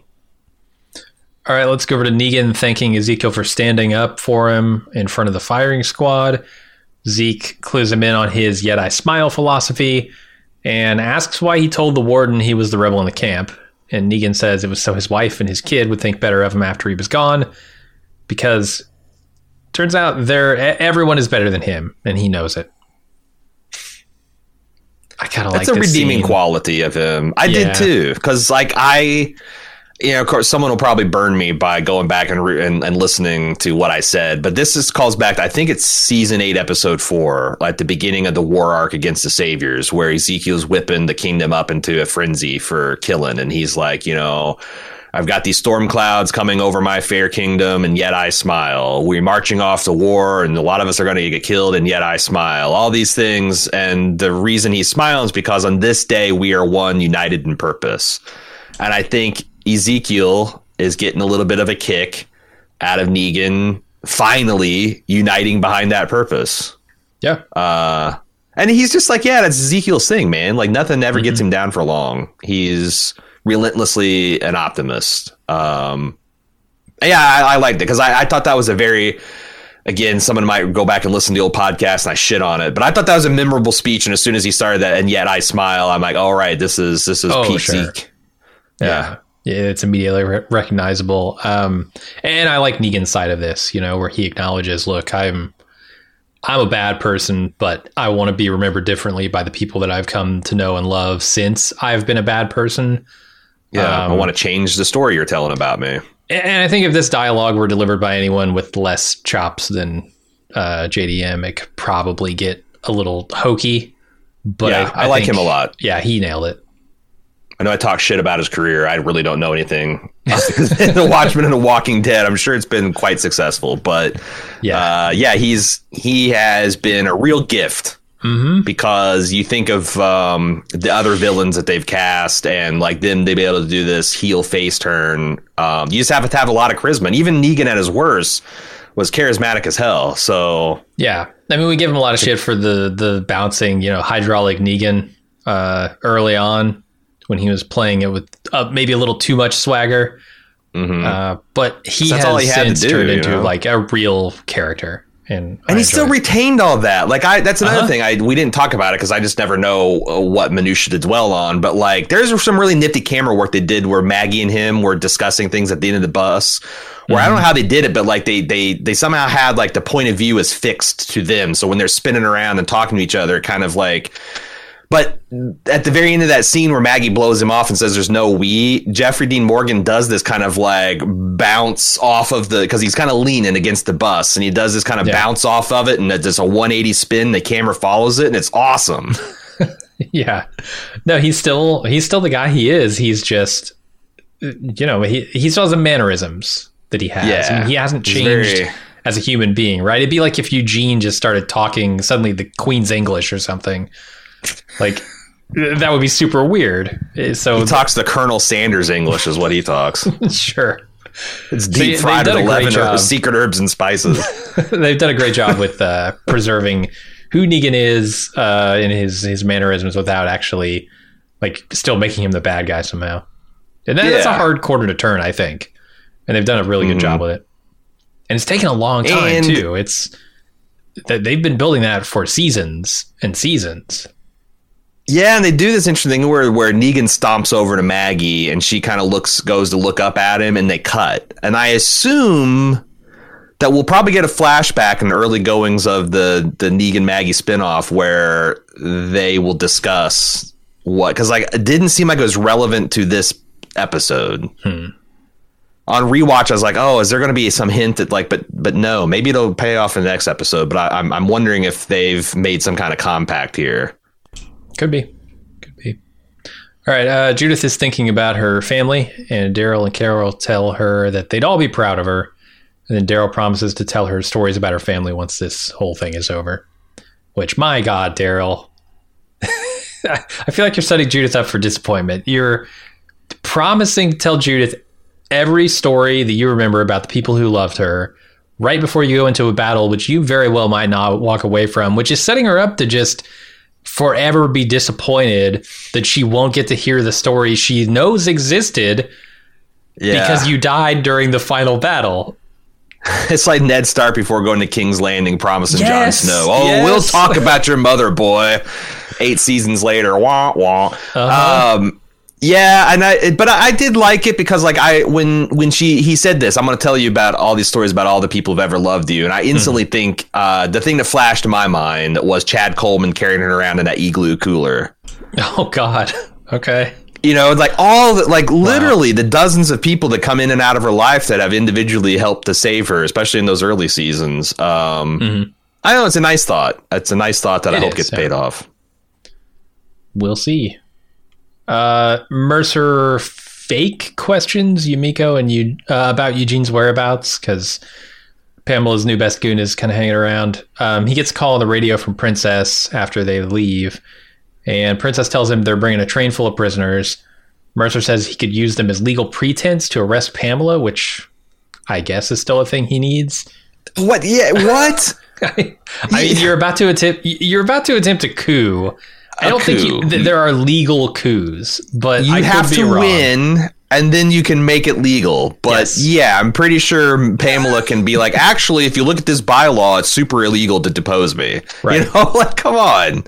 All right, let's go over to Negan thanking Ezekiel for standing up for him in front of the firing squad. Zeke clues him in on his "yet I smile" philosophy and asks why he told the warden he was the rebel in the camp. And Negan says it was so his wife and his kid would think better of him after he was gone, because turns out everyone is better than him, and he knows it. kind of like that's a redeeming quality of him. I did too, because like of course, someone will probably burn me by going back and listening to what I said, but this calls back to, I think it's season 8, episode 4, at the beginning of the war arc against the Saviors, where Ezekiel's whipping the kingdom up into a frenzy for killing, and he's like, I've got these storm clouds coming over my fair kingdom, and yet I smile. We're marching off to war, and a lot of us are going to get killed, and yet I smile. All these things, and the reason he smiles is because on this day we are one, united in purpose. And I think Ezekiel is getting a little bit of a kick out of Negan finally uniting behind that purpose. Yeah. And he's just like, that's Ezekiel's thing, man. Like, nothing ever gets him down for long. He's relentlessly an optimist. I liked it because I thought that was a very, again, someone might go back and listen to the old podcast and I shit on it, but I thought that was a memorable speech. And as soon as he started that, and yet I smile, I'm like, all right, this is Pete Zeke. Yeah, it's immediately recognizable. And I like Negan's side of this, where he acknowledges, look, I'm a bad person, but I want to be remembered differently by the people that I've come to know and love since I've been a bad person. Yeah, I want to change the story you're telling about me. And I think if this dialogue were delivered by anyone with less chops than JDM, it could probably get a little hokey. But I like him a lot. Yeah, he nailed it. I know I talk shit about his career. I really don't know anything. The Watchmen and The Walking Dead, I'm sure it's been quite successful, but he has been a real gift because you think of the other villains that they've cast and like them, they'd be able to do this heel face turn. You just have to have a lot of charisma. And even Negan at his worst was charismatic as hell. So yeah, I mean, we give him a lot of shit for the bouncing, hydraulic Negan early on, when he was playing it with maybe a little too much swagger. But he has since turned into like a real character. And he still retained all that. Like that's another thing. We didn't talk about it because I just never know what minutia to dwell on. But like, there's some really nifty camera work they did where Maggie and him were discussing things at the end of the bus. Where I don't know how they did it, but like they somehow had like the point of view is fixed to them. So when they're spinning around and talking to each other, kind of like. But at the very end of that scene where Maggie blows him off and says there's no we, Jeffrey Dean Morgan does this kind of like bounce off of because he's kind of leaning against the bus, and he does this kind of bounce off of it, and it's just a 180 spin. The camera follows it, and it's awesome. Yeah. No, he's still the guy he is. He's just, he still has the mannerisms that he has. Yeah. I mean, he hasn't changed as a human being, right? It'd be like if Eugene just started talking suddenly the Queen's English or something. Like, that would be super weird. So he talks the Colonel Sanders English is what he talks. Sure. It's deep fried with 11 secret herbs and spices. They've done a great job with preserving who Negan is in his mannerisms without actually like still making him the bad guy somehow. And that's a hard corner to turn, I think. And they've done a really good job with it. And it's taken a long time too. They've been building that for seasons and seasons. Yeah, and they do this interesting thing where Negan stomps over to Maggie and she kind of goes to look up at him, and they cut. And I assume that we'll probably get a flashback in the early goings of the Negan Maggie spinoff where they will discuss because like it didn't seem like it was relevant to this episode. On rewatch, I was like, oh, is there going to be some hint that like, but no, maybe it'll pay off in the next episode. But I'm wondering if they've made some kind of compact here. Could be. All right. Judith is thinking about her family, and Daryl and Carol tell her that they'd all be proud of her. And then Daryl promises to tell her stories about her family once this whole thing is over. Which, my God, Daryl, I feel like you're setting Judith up for disappointment. You're promising to tell Judith every story that you remember about the people who loved her right before you go into a battle, which you very well might not walk away from, which is setting her up to just forever be disappointed that she won't get to hear the story she knows existed because you died during the final battle. It's like Ned Stark before going to King's Landing promising Jon Snow, we'll talk about your mother, boy. 8 seasons later, wah, wah. Yeah, and but I did like it because like when he said this, I'm going to tell you about all these stories about all the people who've ever loved you, and I instantly think the thing that flashed to my mind was Chad Coleman carrying her around in that igloo cooler. Oh God. Okay. You know, like literally the dozens of people that come in and out of her life that have individually helped to save her, especially in those early seasons. I know it's a nice thought. It's a nice thought that I hope gets paid off. We'll see. Mercer fake questions Yumiko and you about Eugene's whereabouts because Pamela's new best goon is kind of hanging around. He gets a call on the radio from Princess after they leave, and Princess tells him they're bringing a train full of prisoners. Mercer says he could use them as legal pretense to arrest Pamela, which I guess is still a thing he needs. What? Yeah. What? I mean, you're about to attempt a coup. I don't think there are legal coups, but you have to win, and then you can make it legal. But yeah, I'm pretty sure Pamela can be like, actually, if you look at this bylaw, it's super illegal to depose me. Right? You know, like, come on.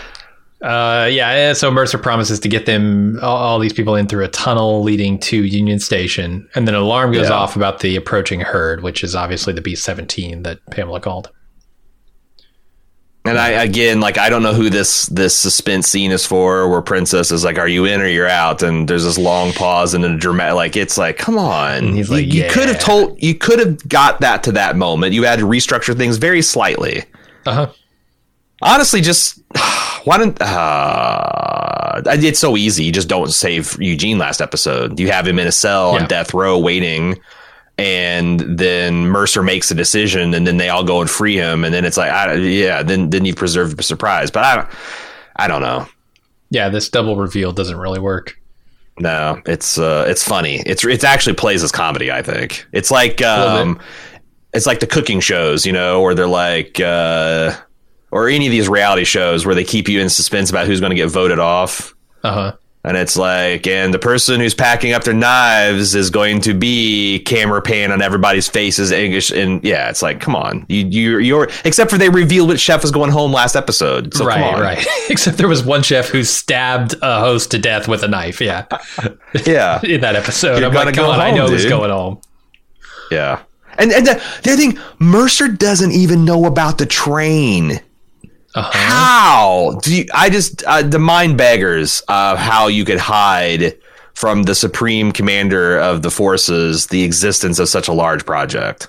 So Mercer promises to get them all these people in through a tunnel leading to Union Station, and then an alarm goes off about the approaching herd, which is obviously the B-17 that Pamela called. And I don't know who this suspense scene is for, where Princess is like, "Are you in or you're out?" And there's this long pause and a dramatic, like, it's like, come on. And he's like, you could have got that to that moment. You had to restructure things very slightly. Honestly, just why don't it's so easy. You just don't save Eugene last episode. You have him in a cell on death row waiting. And then Mercer makes a decision, and then they all go and free him, and then it's like, then you preserve the surprise. But I don't know. Yeah, this double reveal doesn't really work. No, it's funny. It actually plays as comedy. I think it's like the cooking shows, you know, where they're like, or any of these reality shows where they keep you in suspense about who's going to get voted off. And it's like, and the person who's packing up their knives is going to be camera pan on everybody's faces. And yeah, it's like, come on, you're except for they revealed which chef was going home last episode. So come on. Right. Except there was one chef who stabbed a host to death with a knife. Yeah. In that episode, I'm like, come on, I know who's going home. Yeah. And the other thing, Mercer doesn't even know about the train. How do you? The mind beggars of how you could hide from the supreme commander of the forces the existence of such a large project.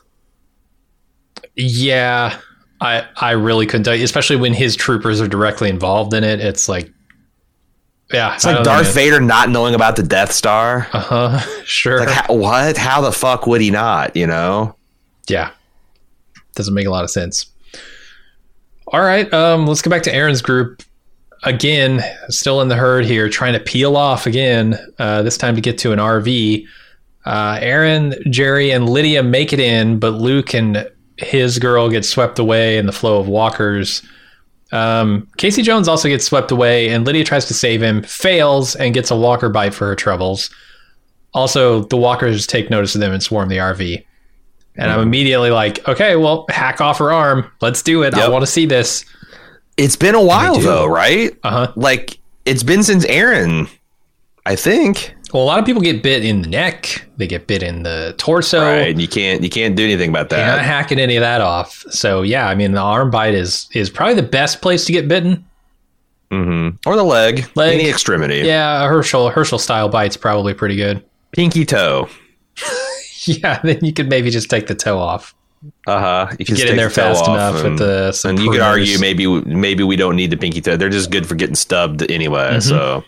Yeah, I really couldn't tell you, especially when his troopers are directly involved in it. It's like, it's like Darth Vader not knowing about the Death Star. Sure. Like, what? How the fuck would he not? You know? Yeah, doesn't make a lot of sense. All right, let's go back to Aaron's group. Again, still in the herd here, trying to peel off again, this time to get to an RV. Aaron, Jerry, and Lydia make it in, but Luke and his girl get swept away in the flow of walkers. Casey Jones also gets swept away, and Lydia tries to save him, fails, and gets a walker bite for her troubles. Also, the walkers take notice of them and swarm the RV. And I'm immediately like, okay, well, hack off her arm. Let's do it. Yep. I want to see this. It's been a while, though, right? Like, it's been since Aaron, I think. Well, a lot of people get bit in the neck. They get bit in the torso. Right. You can't do anything about that. You're not hacking any of that off. So, yeah, I mean, the arm bite is probably the best place to get bitten. Or the leg. Any extremity. Yeah, a Herschel-style bite's probably pretty good. Pinky toe. Yeah, then you could maybe just take the toe off. You can get in there fast enough with the. And you could argue maybe we don't need the pinky toe. They're just good for getting stubbed anyway. So,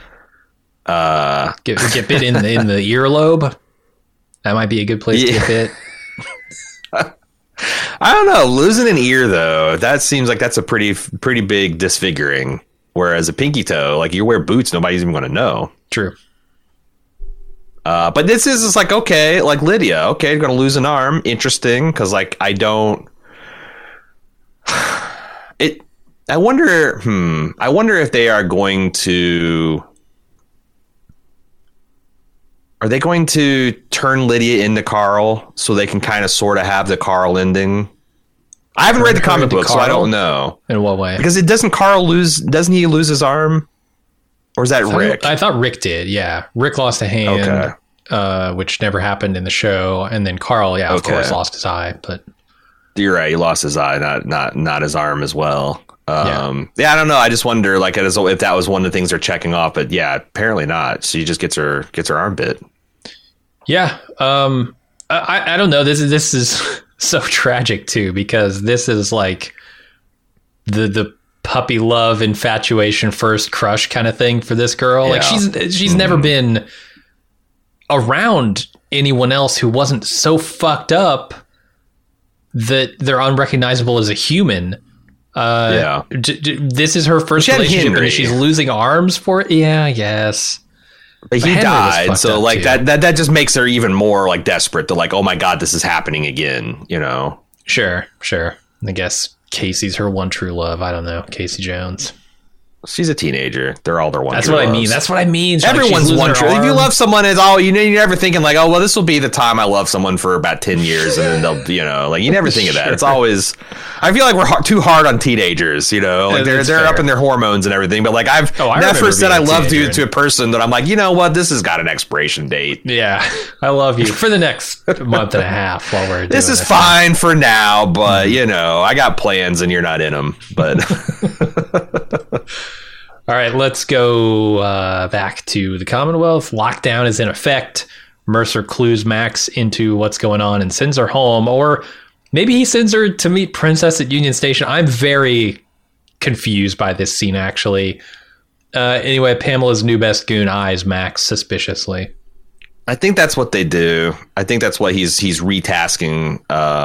get bit in the earlobe. That might be a good place to get bit. I don't know. Losing an ear though, that seems like that's a pretty big disfiguring. Whereas a pinky toe, like you wear boots, nobody's even going to know. True. But this is just like, okay, like Lydia, okay, you're going to lose an arm. Interesting. Cause like, I wonder if they are going to turn Lydia into Carl so they can kind of sort of have the Carl ending. I haven't read the comic book, so I don't know. In what way? Because doesn't he lose his arm? Or is that Rick? I thought Rick did, yeah. Rick lost a hand, which never happened in the show. And then Carl, of course, lost his eye. But you're right, he lost his eye, not his arm as well. I don't know. I just wonder, like, if that was one of the things they're checking off. But yeah, apparently not. She just gets her arm bit. Yeah. I don't know. This is so tragic too, because this is like the puppy love infatuation first crush kind of thing for this girl. Yeah. Like she's never been around anyone else who wasn't so fucked up that they're unrecognizable as a human. This is her first relationship and she's losing arms for it. Yeah, I guess. But he died, so like that just makes her even more like desperate to like, oh my God, this is happening again, you know? Sure. I guess Casey's her one true love. I don't know. Casey Jones. She's a teenager. They're all their one. That's what I mean. That's what I mean. Everyone's one true. If you love someone, it's all you're never thinking like, oh well, this will be the time I love someone for about 10 years, and then they'll, you know, like you never think of that. It's always. I feel like we're too hard on teenagers. You know, like they're up in their hormones and everything. But like I've never said I love you to a person that I'm like, you know what, this has got an expiration date. Yeah, I love you for the next month and a half while we're. This is fine for now, but you know, I got plans and you're not in them. But. All right, let's go back to the Commonwealth. Lockdown is in effect. Mercer clues Max into what's going on and sends her home. Or maybe he sends her to meet Princess at Union Station. I'm very confused by this scene, actually. Anyway, Pamela's new best goon eyes Max suspiciously. I think that's what they do. I think that's what he's retasking,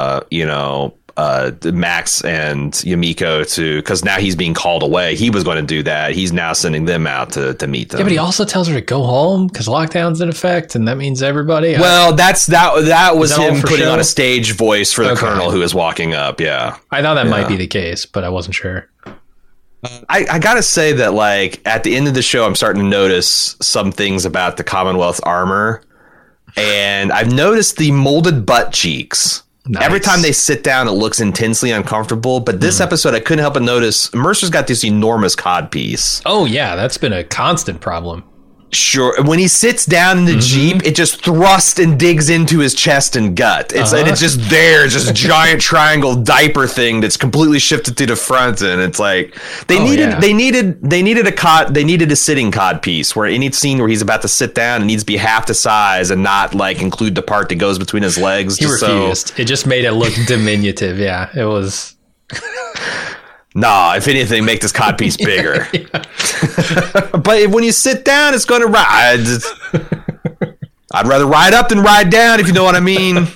Max and Yumiko to, because now he's being called away. He was going to do that. He's now sending them out to meet them. Yeah, but he also tells her to go home because lockdown's in effect, and that means everybody. Well, that was him putting on a stage voice for the Colonel who is walking up. Yeah, I thought that might be the case, but I wasn't sure. I gotta say that, like, at the end of the show, I'm starting to notice some things about the Commonwealth armor, and I've noticed the molded butt cheeks. Nice. Every time they sit down, it looks intensely uncomfortable. But this episode, I couldn't help but notice Mercer's got this enormous codpiece. Oh, yeah. That's been a constant problem. Sure. When he sits down in the Jeep, it just thrusts and digs into his chest and gut. And it's just there, just a giant triangle diaper thing that's completely shifted to the front. And it's like they needed a sitting cod piece where any scene where he's about to sit down, it needs to be half the size and not like include the part that goes between his legs. He refused. It just made it look diminutive. Yeah, it was. Nah, if anything, make this codpiece bigger. But when you sit down, it's going to ride. I'd rather ride up than ride down, if you know what I mean.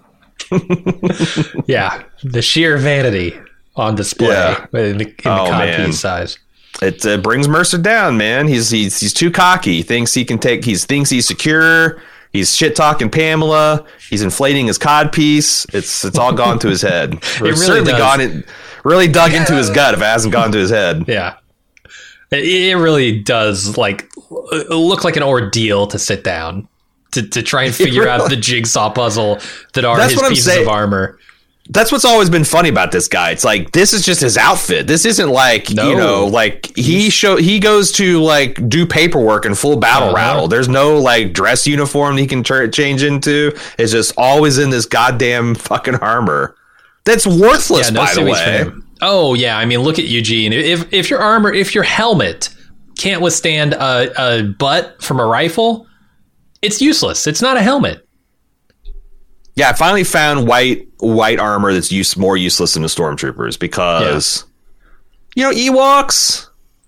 Yeah, the sheer vanity on display in the codpiece size. It brings Mercer down, man. He's too cocky. He thinks he can take. He thinks he's secure. He's shit talking Pamela. He's inflating his codpiece. It's all gone to his head. It's really really dug into his gut if it hasn't gone to his head. Yeah. It really does look like an ordeal to sit down to try and figure out the jigsaw puzzle that are his pieces of armor. That's what's always been funny about this guy. It's like, this is just his outfit. This isn't like, you know, like he goes to like do paperwork in full battle rattle. There's no like dress uniform he can change into. It's just always in this goddamn fucking armor. That's worthless, by the way. Oh yeah, I mean, look at Eugene. If your armor, if your helmet can't withstand a butt from a rifle, it's useless. It's not a helmet. Yeah, I finally found white armor that's more useless than the Stormtroopers because, you know, Ewoks.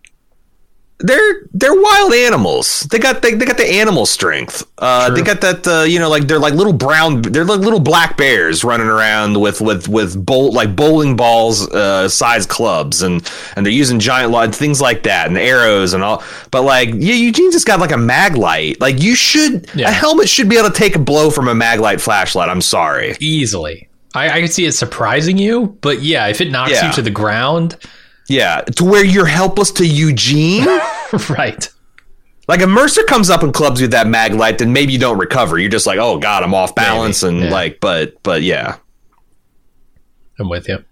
They're wild animals. They got the animal strength. They got that you know, like they're like little black bears running around with bowling balls sized clubs and they're using giant things like that and arrows and all. But like Eugene just got like a mag light. Like a helmet should be able to take a blow from a mag light flashlight. I'm sorry. Easily. I can see it surprising you, but yeah, if it knocks you to the ground. Yeah, to where you're helpless to Eugene. Right. Like if Mercer comes up and clubs you with that mag light, then maybe you don't recover. You're just like, oh God, I'm off balance. But yeah. I'm with you.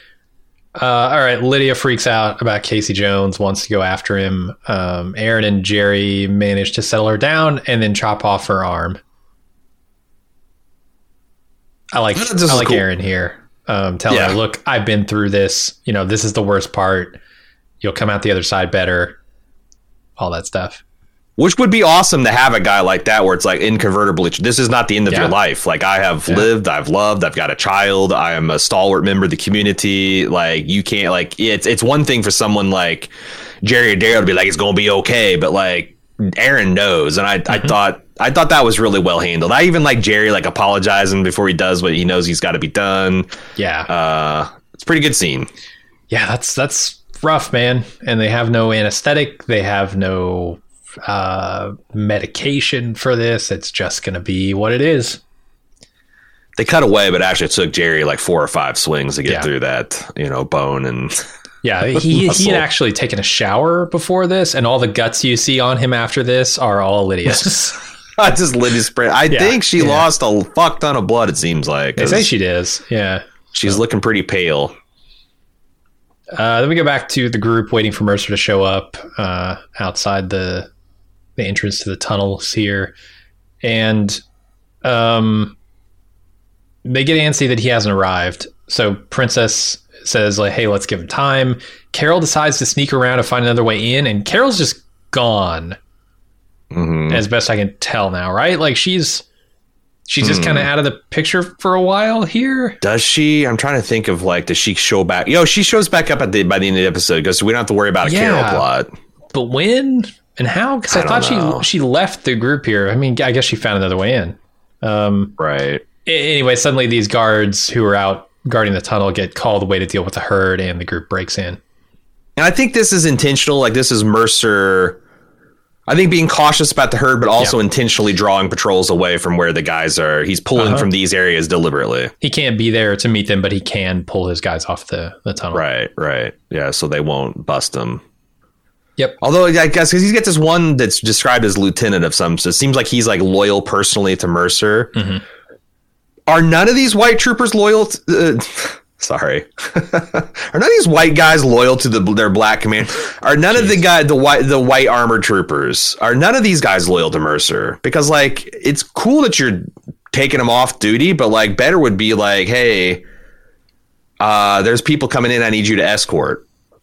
All right. Lydia freaks out about Casey Jones, wants to go after him. Aaron and Jerry manage to settle her down and then chop off her arm. I like cool. Aaron here. telling her, look, I've been through this. You know, this is the worst part. You'll come out the other side better. All that stuff. Which would be awesome to have a guy like that where it's like inconvertibly, this is not the end of your life. Like, I have lived, I've loved, I've got a child, I am a stalwart member of the community. Like, you can't, like, it's one thing for someone like Jerry or Daryl to be like, it's going to be okay. But like, Aaron knows. And I thought that was really well handled. I even like Jerry, like, apologizing before he does what he knows he's got to be done. Yeah. It's a pretty good scene. Yeah, that's rough, man. And they have no anesthetic. They have no medication for this. It's just gonna be what it is. They cut away, but actually it took Jerry like 4 or 5 swings to get through that, you know, bone and he had actually taken a shower before this, and all the guts you see on him after this are all Lydia's. Just Lydia's spray. I think she lost a fuck ton of blood, it seems like. They say she does. Yeah, she's looking pretty pale. Then we go back to the group waiting for Mercer to show up outside the entrance to the tunnels here, and they get antsy that he hasn't arrived. So Princess says, like, hey, let's give him time. Carol decides to sneak around to find another way in, and Carol's just gone, as best I can tell now, right? Like, she's just kind of out of the picture for a while here. Does she? I'm trying to think of, like, does she show back? She shows back up by the end of the episode, because we don't have to worry about a Carol plot. But when and how? Because I thought she left the group here. I mean, I guess she found another way in. Right. Anyway, suddenly these guards who are out guarding the tunnel get called away to deal with the herd, and the group breaks in. And I think this is intentional. Like, this is Mercer, I think, being cautious about the herd, but also intentionally drawing patrols away from where the guys are. He's pulling from these areas deliberately. He can't be there to meet them, but he can pull his guys off the tunnel. Right. Yeah, so they won't bust him. Yep. Although, I guess, because he's got this one that's described as lieutenant of some, so it seems like he's, like, loyal personally to Mercer. Are none of these white troopers loyal to... Sorry. Are none of these white guys loyal to their black commander? Are none of the white armored troopers, are none of these guys loyal to Mercer? Because, like, it's cool that you're taking them off duty, but, like, better would be like, hey, there's people coming in I need you to escort.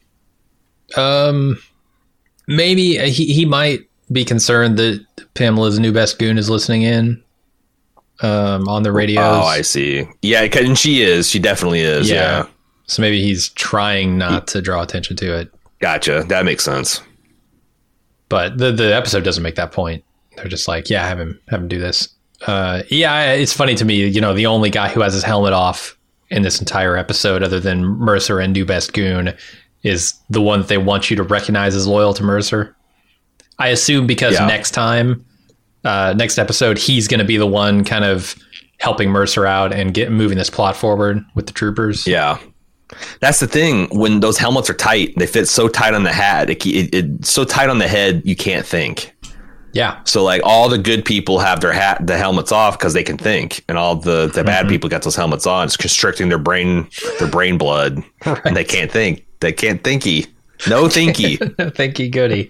Maybe he might be concerned that Pamela's new best goon is listening in. On the radios. Oh, I see. Yeah, and she is. She definitely is. Yeah. So maybe he's trying not to draw attention to it. Gotcha. That makes sense. But the episode doesn't make that point. They're just like, yeah, have him do this. It's funny to me, you know, the only guy who has his helmet off in this entire episode, other than Mercer and New Best Goon, is the one that they want you to recognize as loyal to Mercer. I assume because next episode, he's going to be the one kind of helping Mercer out and moving this plot forward with the troopers. Yeah. That's the thing. When those helmets are tight, they fit so tight on the hat. It's so tight on the head, you can't think. Yeah. So, like, all the good people have the helmets off because they can think, and all the bad people got those helmets on. It's constricting their brain blood, and they can't think. They can't thinky. No thinky. Thinky goody.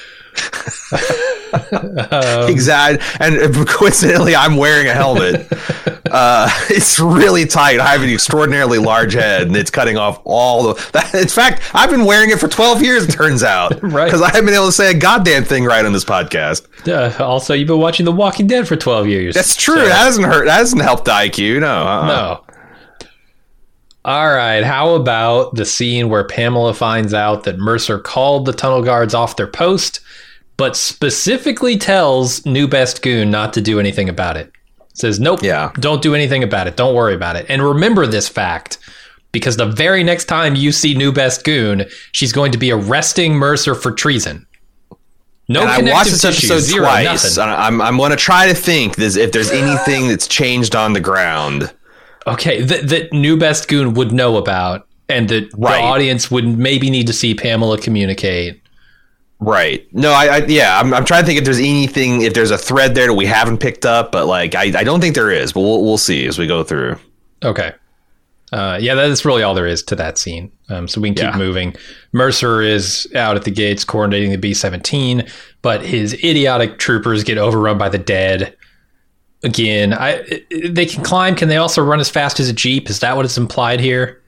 Exactly, and coincidentally, I'm wearing a helmet. It's really tight. I have an extraordinarily large head, and it's cutting off all the. In fact, I've been wearing it for 12 years. It turns out, right? Because I haven't been able to say a goddamn thing right on this podcast. Also, you've been watching The Walking Dead for 12 years. That's true. So. That hasn't hurt. That hasn't helped the IQ. No. No. All right. How about the scene where Pamela finds out that Mercer called the tunnel guards off their post, but specifically tells New Best Goon not to do anything about it. Says, nope, don't do anything about it. Don't worry about it. And remember this fact, because the very next time you see New Best Goon, she's going to be arresting Mercer for treason. No and connective I watched this tissue, episode zero, twice. nothing. I'm going to try to think if there's anything that's changed on the ground. Okay, that New Best Goon would know about, and that the audience would maybe need to see Pamela communicate. Right. No, I'm trying to think if there's anything, if there's a thread there that we haven't picked up, but like I don't think there is, but we'll see as we go through. Okay. That's really all there is to that scene. So we can keep moving. Mercer is out at the gates coordinating the B-17, but his idiotic troopers get overrun by the dead. again, they can climb. Can they also run as fast as a Jeep? Is that what is implied here?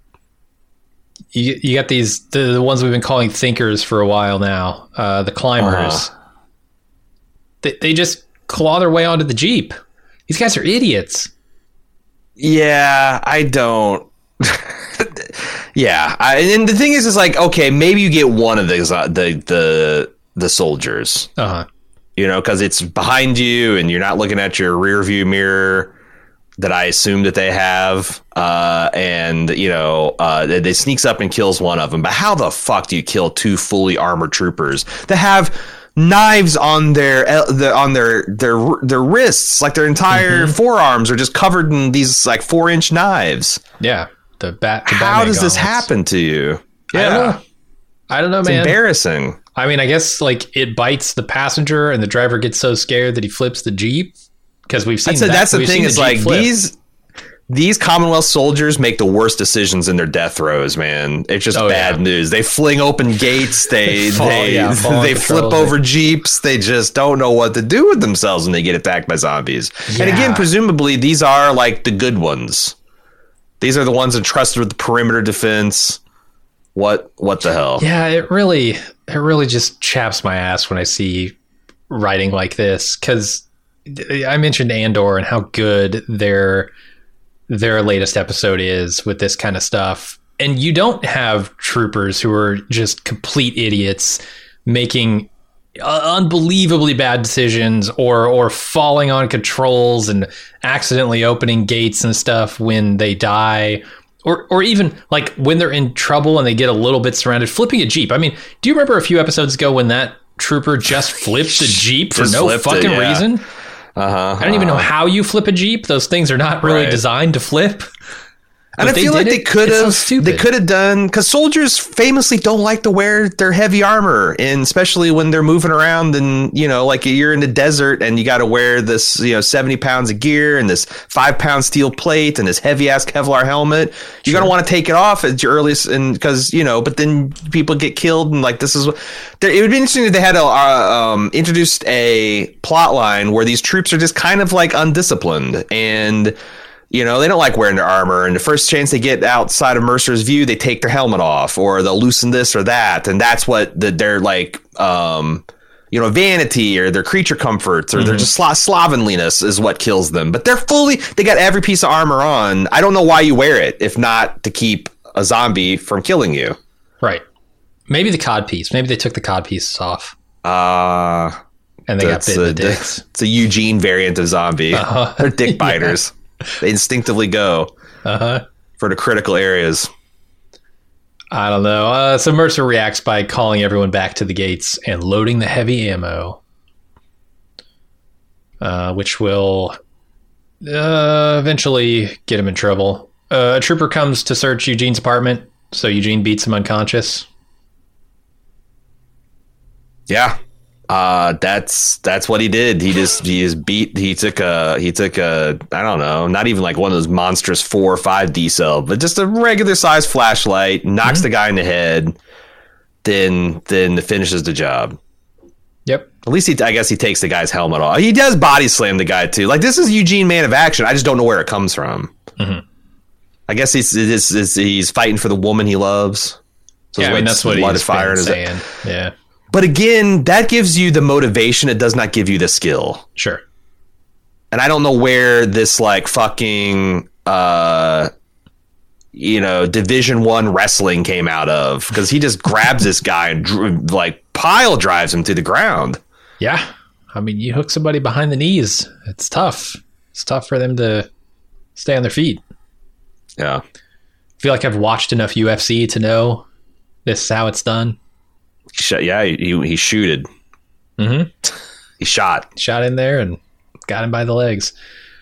You got the ones we've been calling thinkers for a while now, the climbers. They just claw their way onto the Jeep. These guys are idiots. Yeah, I don't. Yeah, and the thing is like, okay, maybe you get one of these the soldiers, you know, because it's behind you and you're not looking at your rear view mirror that I assume that they have, and you know, they sneaks up and kills one of them. But how the fuck do you kill two fully armored troopers that have knives on their wrists, like their entire forearms are just covered in these like 4-inch knives? Yeah. How does this happen to you? Yeah. I don't know, it's man. Embarrassing. I mean, I guess like it bites the passenger and the driver gets so scared that he flips the Jeep, because we've seen that's the thing is like these Commonwealth soldiers make the worst decisions in their death throes, man. It's just bad news. They fling open gates. They flip over Jeeps. They just don't know what to do with themselves when they get attacked by zombies. Yeah. And again, presumably these are like the good ones. These are the ones entrusted with the perimeter defense. What the hell? Yeah, it really just chaps my ass when I see writing like this, because I mentioned Andor and how good their latest episode is with this kind of stuff. And you don't have troopers who are just complete idiots making unbelievably bad decisions or falling on controls and accidentally opening gates and stuff when they die, or even like when they're in trouble and they get a little bit surrounded, flipping a Jeep. I mean, do you remember a few episodes ago when that trooper just flipped the Jeep for no fucking reason? I don't even know how you flip a Jeep. Those things are not really designed to flip. And I feel like they could have done, because soldiers famously don't like to wear their heavy armor, and especially when they're moving around and, you know, like you're in the desert and you got to wear this, you know, 70 pounds of gear and this 5-pound steel plate and this heavy ass Kevlar helmet. You're going to want to take it off at your earliest, and because, you know, but then people get killed, and like this is, it would be interesting if they had introduced a plot line where these troops are just kind of like undisciplined, and you know, they don't like wearing their armor, and the first chance they get outside of Mercer's view, they take their helmet off, or they'll loosen this or that, and that's what they're like, you know, vanity or their creature comforts or their just slovenliness is what kills them. But they got every piece of armor on. I don't know why you wear it if not to keep a zombie from killing you. Right. Maybe the cod piece. Maybe they took the cod pieces off. And they got bit in the dicks. It's a Eugene variant of zombie. They're dick biters. They instinctively go for the critical areas. I don't know. So Mercer reacts by calling everyone back to the gates and loading the heavy ammo, which will eventually get him in trouble. A trooper comes to search Eugene's apartment, so Eugene beats him unconscious. Yeah. That's what he did. He took a I don't know, not even like one of those monstrous 4 or 5 D cell, but just a regular size flashlight, knocks the guy in the head, then finishes the job. Yep. At least I guess he takes the guy's helmet off. He does body slam the guy too. Like, this is Eugene Man of Action. I just don't know where it comes from. I guess he's fighting for the woman he loves. So yeah, I mean, that's what he's saying. Yeah. But again, that gives you the motivation. It does not give you the skill. Sure. And I don't know where this like fucking, you know, Division I wrestling came out of, because he just grabs this guy and like pile drives him to the ground. Yeah. I mean, you hook somebody behind the knees. It's tough. It's tough for them to stay on their feet. Yeah. I feel like I've watched enough UFC to know this is how it's done. Yeah, he shooted. He shot in there and got him by the legs.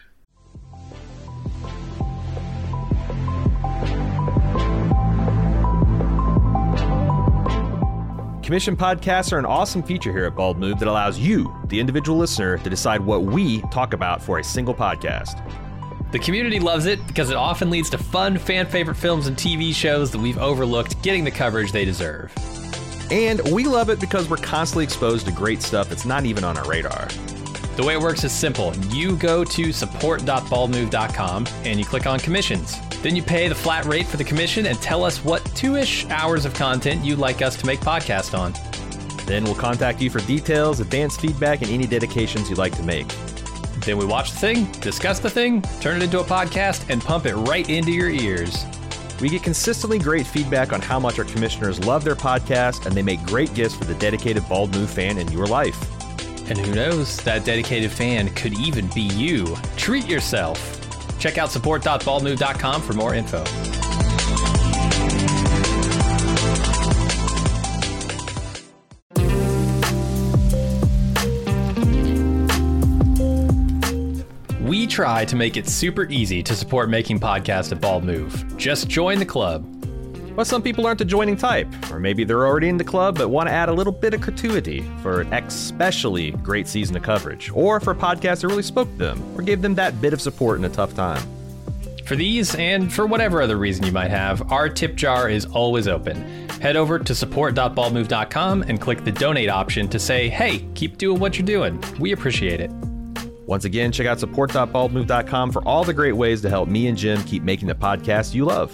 Commission podcasts are an awesome feature here at Bald Move that allows you, the individual listener, to decide what we talk about for a single podcast. The community loves it because it often leads to fun, fan-favorite films and TV shows that we've overlooked getting the coverage they deserve. And we love it because we're constantly exposed to great stuff that's not even on our radar. The way it works is simple. You go to support.baldmove.com and you click on commissions. Then you pay the flat rate for the commission and tell us what 2-ish hours of content you'd like us to make podcast on. Then we'll contact you for details, advanced feedback, and any dedications you'd like to make. Then we watch the thing, discuss the thing, turn it into a podcast, and pump it right into your ears. We get consistently great feedback on how much our commissioners love their podcast, and they make great gifts for the dedicated Bald Move fan in your life. And who knows, that dedicated fan could even be you. Treat yourself. Check out support.baldmove.com for more info. We try to make it super easy to support making podcasts at Bald Move. Just join the club. But some people aren't the joining type, or maybe they're already in the club but want to add a little bit of gratuity for an especially great season of coverage, or for a podcast that really spoke to them, or gave them that bit of support in a tough time. For these, and for whatever other reason you might have, our tip jar is always open. Head over to support.baldmove.com and click the donate option to say, hey, keep doing what you're doing. We appreciate it. Once again, check out support.baldmove.com for all the great ways to help me and Jim keep making the podcast you love.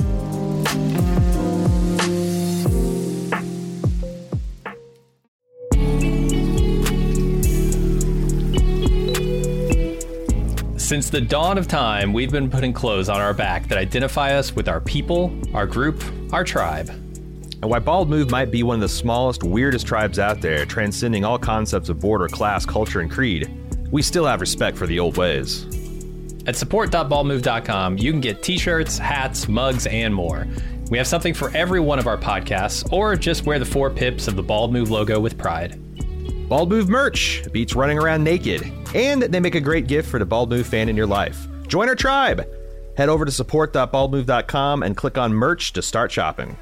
Since the dawn of time, we've been putting clothes on our back that identify us with our people, our group, our tribe. And while Bald Move might be one of the smallest, weirdest tribes out there, transcending all concepts of border, class, culture, and creed, we still have respect for the old ways. At support.baldmove.com, you can get t-shirts, hats, mugs, and more. We have something for every one of our podcasts, or just wear the 4 pips of the Bald Move logo with pride. Bald Move merch beats running around naked, and they make a great gift for the Bald Move fan in your life. Join our tribe. Head over to support.baldmove.com and click on merch to start shopping.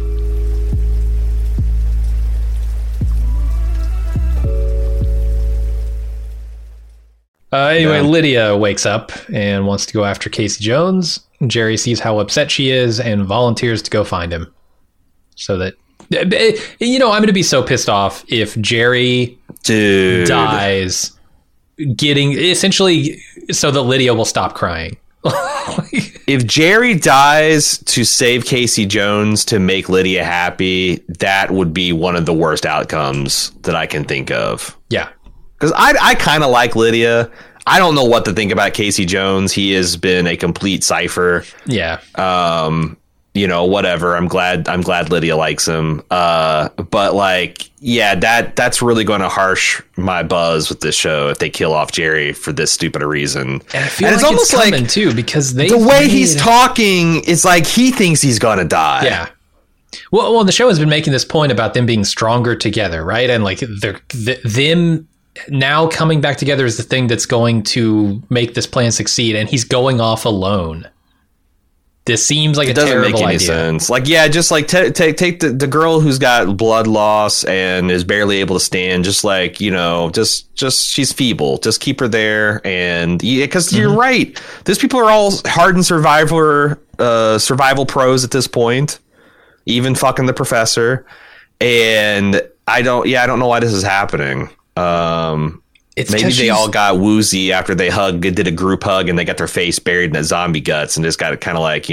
Anyway, Lydia wakes up and wants to go after Casey Jones. Jerry sees how upset she is and volunteers to go find him. So that, I'm going to be so pissed off if Jerry dies getting, essentially, so that Lydia will stop crying. If Jerry dies to save Casey Jones to make Lydia happy, that would be one of the worst outcomes that I can think of. Yeah. Because I kind of like Lydia. I don't know what to think about Casey Jones. He has been a complete cipher. Yeah. Whatever. I'm glad Lydia likes him. But like, yeah, that's really going to harsh my buzz with this show if they kill off Jerry for this stupid a reason. And I feel like it's almost coming too, because the way he's talking is like he thinks he's going to die. Yeah. Well, the show has been making this point about them being stronger together, right? And like them now coming back together is the thing that's going to make this plan succeed, and he's going off alone. This seems like a terrible idea. It doesn't make any sense. Like, yeah, just like take the girl who's got blood loss and is barely able to stand. Just like, just she's feeble. Just keep her there, and because you're right, these people are all hardened survival pros at this point. Even fucking the professor, and I don't know why this is happening. Maybe they all got woozy after they did a group hug, and they got their face buried in that zombie guts, and just got kind of like,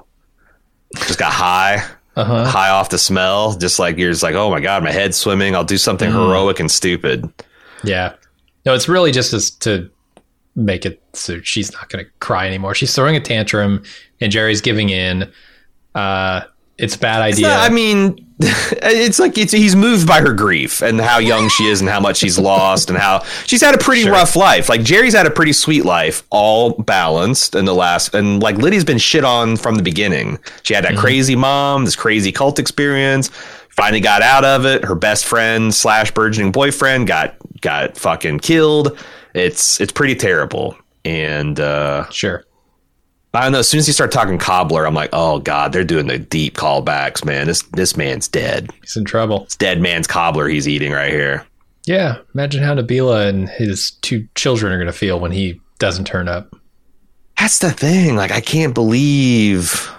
just got high off the smell. Just like you're just like, oh my god, my head's swimming. I'll do something heroic and stupid. Yeah, no, it's really just to make it so she's not going to cry anymore. She's throwing a tantrum, and Jerry's giving in. It's a bad idea. It's like he's moved by her grief and how young she is and how much she's lost and how she's had a pretty rough life. Like Jerry's had a pretty sweet life, all balanced and like Lydia's been shit on from the beginning. She had that crazy mom, this crazy cult experience, finally got out of it. Her best friend / burgeoning boyfriend got fucking killed. It's pretty terrible. And sure. I don't know. As soon as you start talking Cobbler, I'm like, oh god, they're doing the deep callbacks, man. This man's dead. He's in trouble. It's dead man's cobbler he's eating right here. Yeah, imagine how Nabila and his 2 children are going to feel when he doesn't turn up. That's the thing. Like, I can't believe.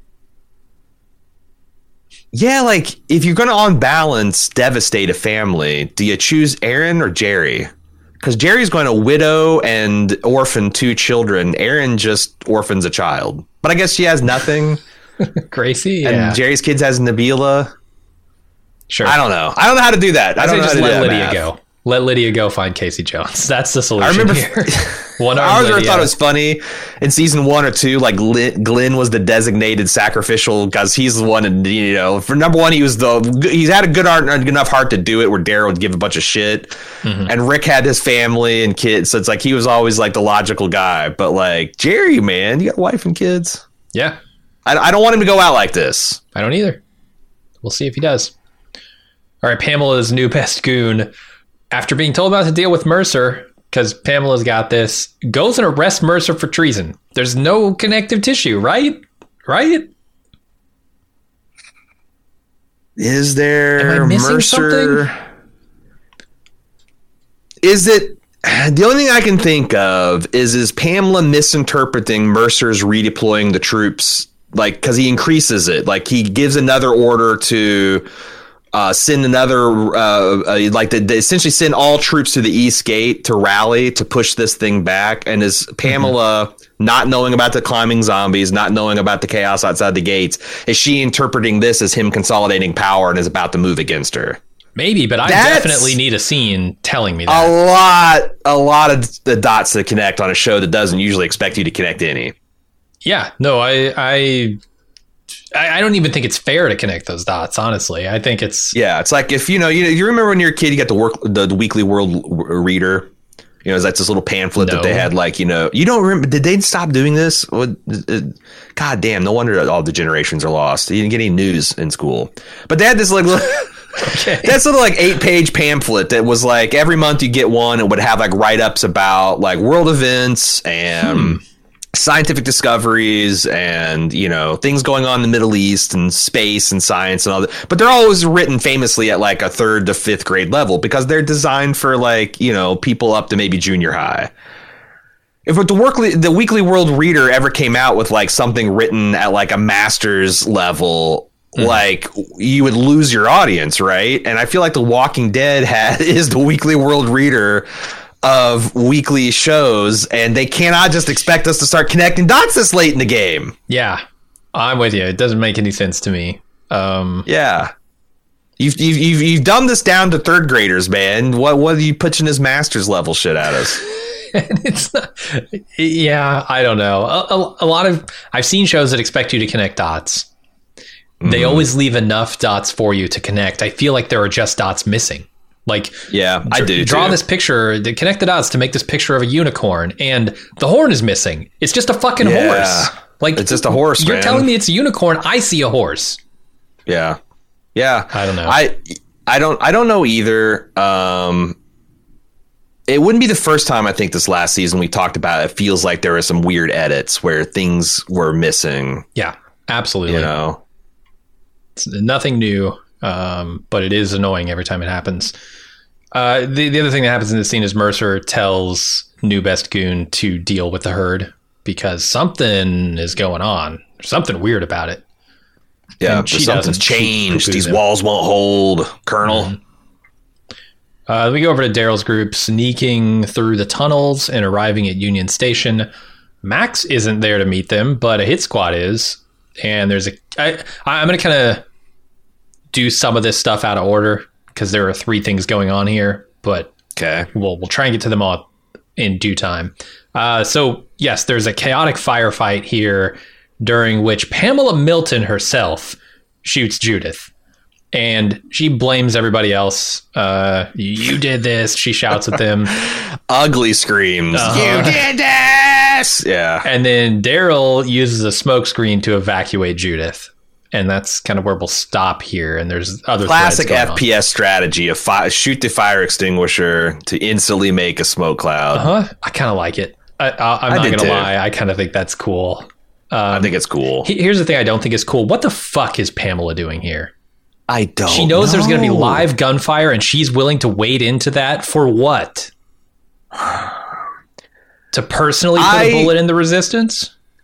Yeah, like if you're going to on balance devastate a family, do you choose Aaron or Jerry? because Jerry's going to widow and orphan 2 children. Aaron just orphans a child, but I guess she has nothing. Gracie, and Jerry's kids has Nabila. Sure. I don't know how to do that. I don't know just how to let do Lydia math. go. Let Lydia go find Casey Jones. That's the solution. I remember. Here. I always thought it was funny in season 1 or 2. Like Glenn was the designated sacrificial because he's the one, and for number one, he's had a good enough heart to do it. Where Daryl would give a bunch of shit, and Rick had his family and kids, so it's like he was always like the logical guy. But like Jerry, man, you got a wife and kids. Yeah, I don't want him to go out like this. I don't either. We'll see if he does. All right, Pamela's new best goon, after being told not to deal with Mercer, because Pamela's got this, goes and arrests Mercer for treason. There's no connective tissue, right? Right? Is there? Am I missing Mercer? something? Is it? The only thing I can think of is Pamela misinterpreting Mercer's redeploying the troops, like, because he increases it. Like, he gives another order to send another, they essentially send all troops to the East Gate to rally to push this thing back. And is Pamela, not knowing about the climbing zombies, not knowing about the chaos outside the gates, is she interpreting this as him consolidating power and is about to move against her? Maybe, but I definitely need a scene telling me that. A lot of the dots to connect on a show that doesn't usually expect you to connect any. Yeah, no, I don't even think it's fair to connect those dots, honestly. I think it's... Yeah, it's like if, you remember when you were a kid, you got the Weekly World Reader? That's this little pamphlet that they had, like, you don't remember, did they stop doing this? God damn, no wonder all the generations are lost. You didn't get any news in school. But they had this, like, little... Okay. That's little like 8-page pamphlet that was like every month you get one. It would have like write-ups about like world events and scientific discoveries and things going on in the Middle East and space and science and all that. But they're always written famously at like a 3rd to 5th grade level because they're designed for like people up to maybe junior high. If the Weekly World Reader ever came out with like something written at like a master's level, like you would lose your audience, right? And I feel like The Walking Dead is the Weekly World Reader of weekly shows, and they cannot just expect us to start connecting dots this late in the game. Yeah, I'm with you. It doesn't make any sense to me. Yeah, you've dumbed this down to 3rd graders, man. What are you pitching this master's level shit at us? It's not. Yeah, I don't know. A lot of I've seen shows that expect you to connect dots. They always leave enough dots for you to connect. I feel like there are just dots missing. Like, yeah, I do. Draw this picture, connect the dots to make this picture of a unicorn, and the horn is missing. It's just a fucking horse. Like, it's just a horse. You're man. telling me it's a unicorn. I see a horse. Yeah. I don't know. I don't know either. It wouldn't be the first time I think this last season we talked about. It feels like there were some weird edits where things were missing. Yeah, absolutely. It's nothing new, but it is annoying every time it happens. The other thing that happens in this scene is Mercer tells new best goon to deal with the herd because something is going on. There's something weird about it. Yeah, something's changed. These walls won't hold, Colonel. We go over to Daryl's group, sneaking through the tunnels and arriving at Union Station. Max isn't there to meet them, but a hit squad is. And there's I'm going to kind of do some of this stuff out of order because there are 3 things going on here, but okay, we'll try and get to them all in due time. So yes, there's a chaotic firefight here during which Pamela Milton herself shoots Judith. And she blames everybody else. You did this. She shouts at them. Ugly screams. You did this. Yeah. And then Daryl uses a smoke screen to evacuate Judith. And that's kind of where we'll stop here. And there's other classic FPS strategy of shoot the fire extinguisher to instantly make a smoke cloud. I kind of like it. I'm not going to lie. I kind of think that's cool. I think it's cool. Here's the thing I don't think is cool. What the fuck is Pamela doing here? I don't know. She knows there's going to be live gunfire and she's willing to wade into that for what? To personally put a bullet in the resistance?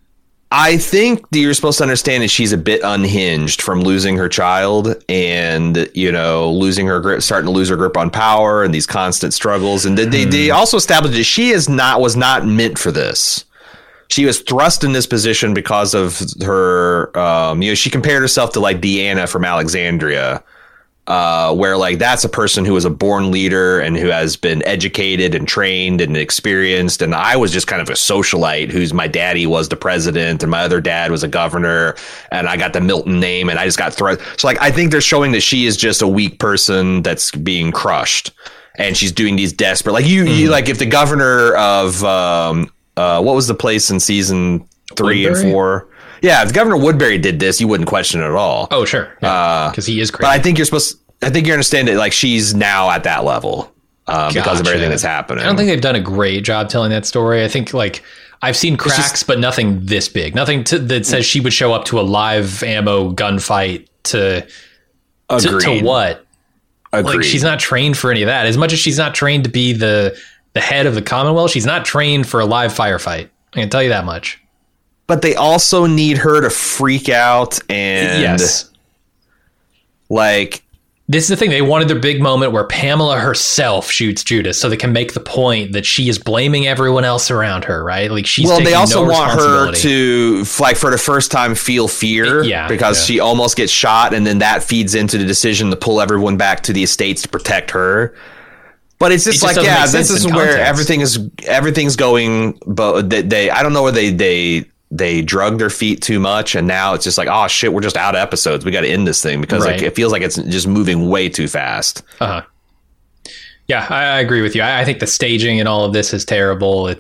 I think that you're supposed to understand that she's a bit unhinged from losing her child and, you know, losing her grip, starting to lose her grip on power and these constant struggles. And they also established that she was not meant for this. She was thrust in this position because of her, you know, she compared herself to like Deanna from Alexandria. Where like that's a person who is a born leader and who has been educated and trained and experienced. And I was just kind of a socialite whose my daddy was the president and my other dad was a governor and I got the Milton name and I just got thrown. So like, I think they're showing that she is just a weak person that's being crushed and she's doing these desperate, like you like if the governor of, what was the place in season 3 and 4? Yeah, if Governor Woodbury did this, you wouldn't question it at all. Oh, sure. Because he is crazy. But I think you understand that like she's now at that level because of everything that's happening. I don't think they've done a great job telling that story. I think like I've seen cracks, but nothing this big. Nothing that says she would show up to a live ammo gunfight to what? Agreed. Like she's not trained for any of that. As much as she's not trained to be the head of the Commonwealth, she's not trained for a live firefight. I can tell you that much. But they also need her to freak out and like this is the thing. They wanted their big moment where Pamela herself shoots Judith so they can make the point that she is blaming everyone else around her, right? Like she's they also want her to like for the first time feel fear because she almost gets shot and then that feeds into the decision to pull everyone back to the estates to protect her. But it's just like, yeah, this is where everything's going. But I don't know where they drug their feet too much. And now it's just like, oh shit, we're just out of episodes. We got to end this thing because like, it feels like it's just moving way too fast. Yeah, I agree with you. I think the staging and all of this is terrible.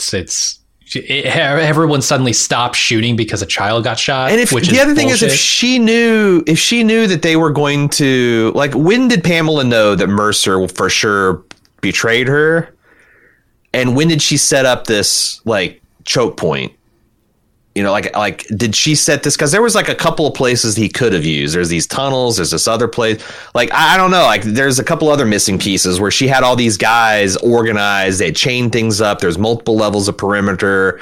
Everyone suddenly stopped shooting because a child got shot. And the other thing is, if she knew that they were going to, like, when did Pamela know that Mercer for sure betrayed her? And when did she set up this like choke point? You know, like did she set this? Because there was like a couple of places he could have used. There's these tunnels. There's this other place. Like, I don't know. Like, there's a couple other missing pieces where she had all these guys organized. They chained things up. There's multiple levels of perimeter.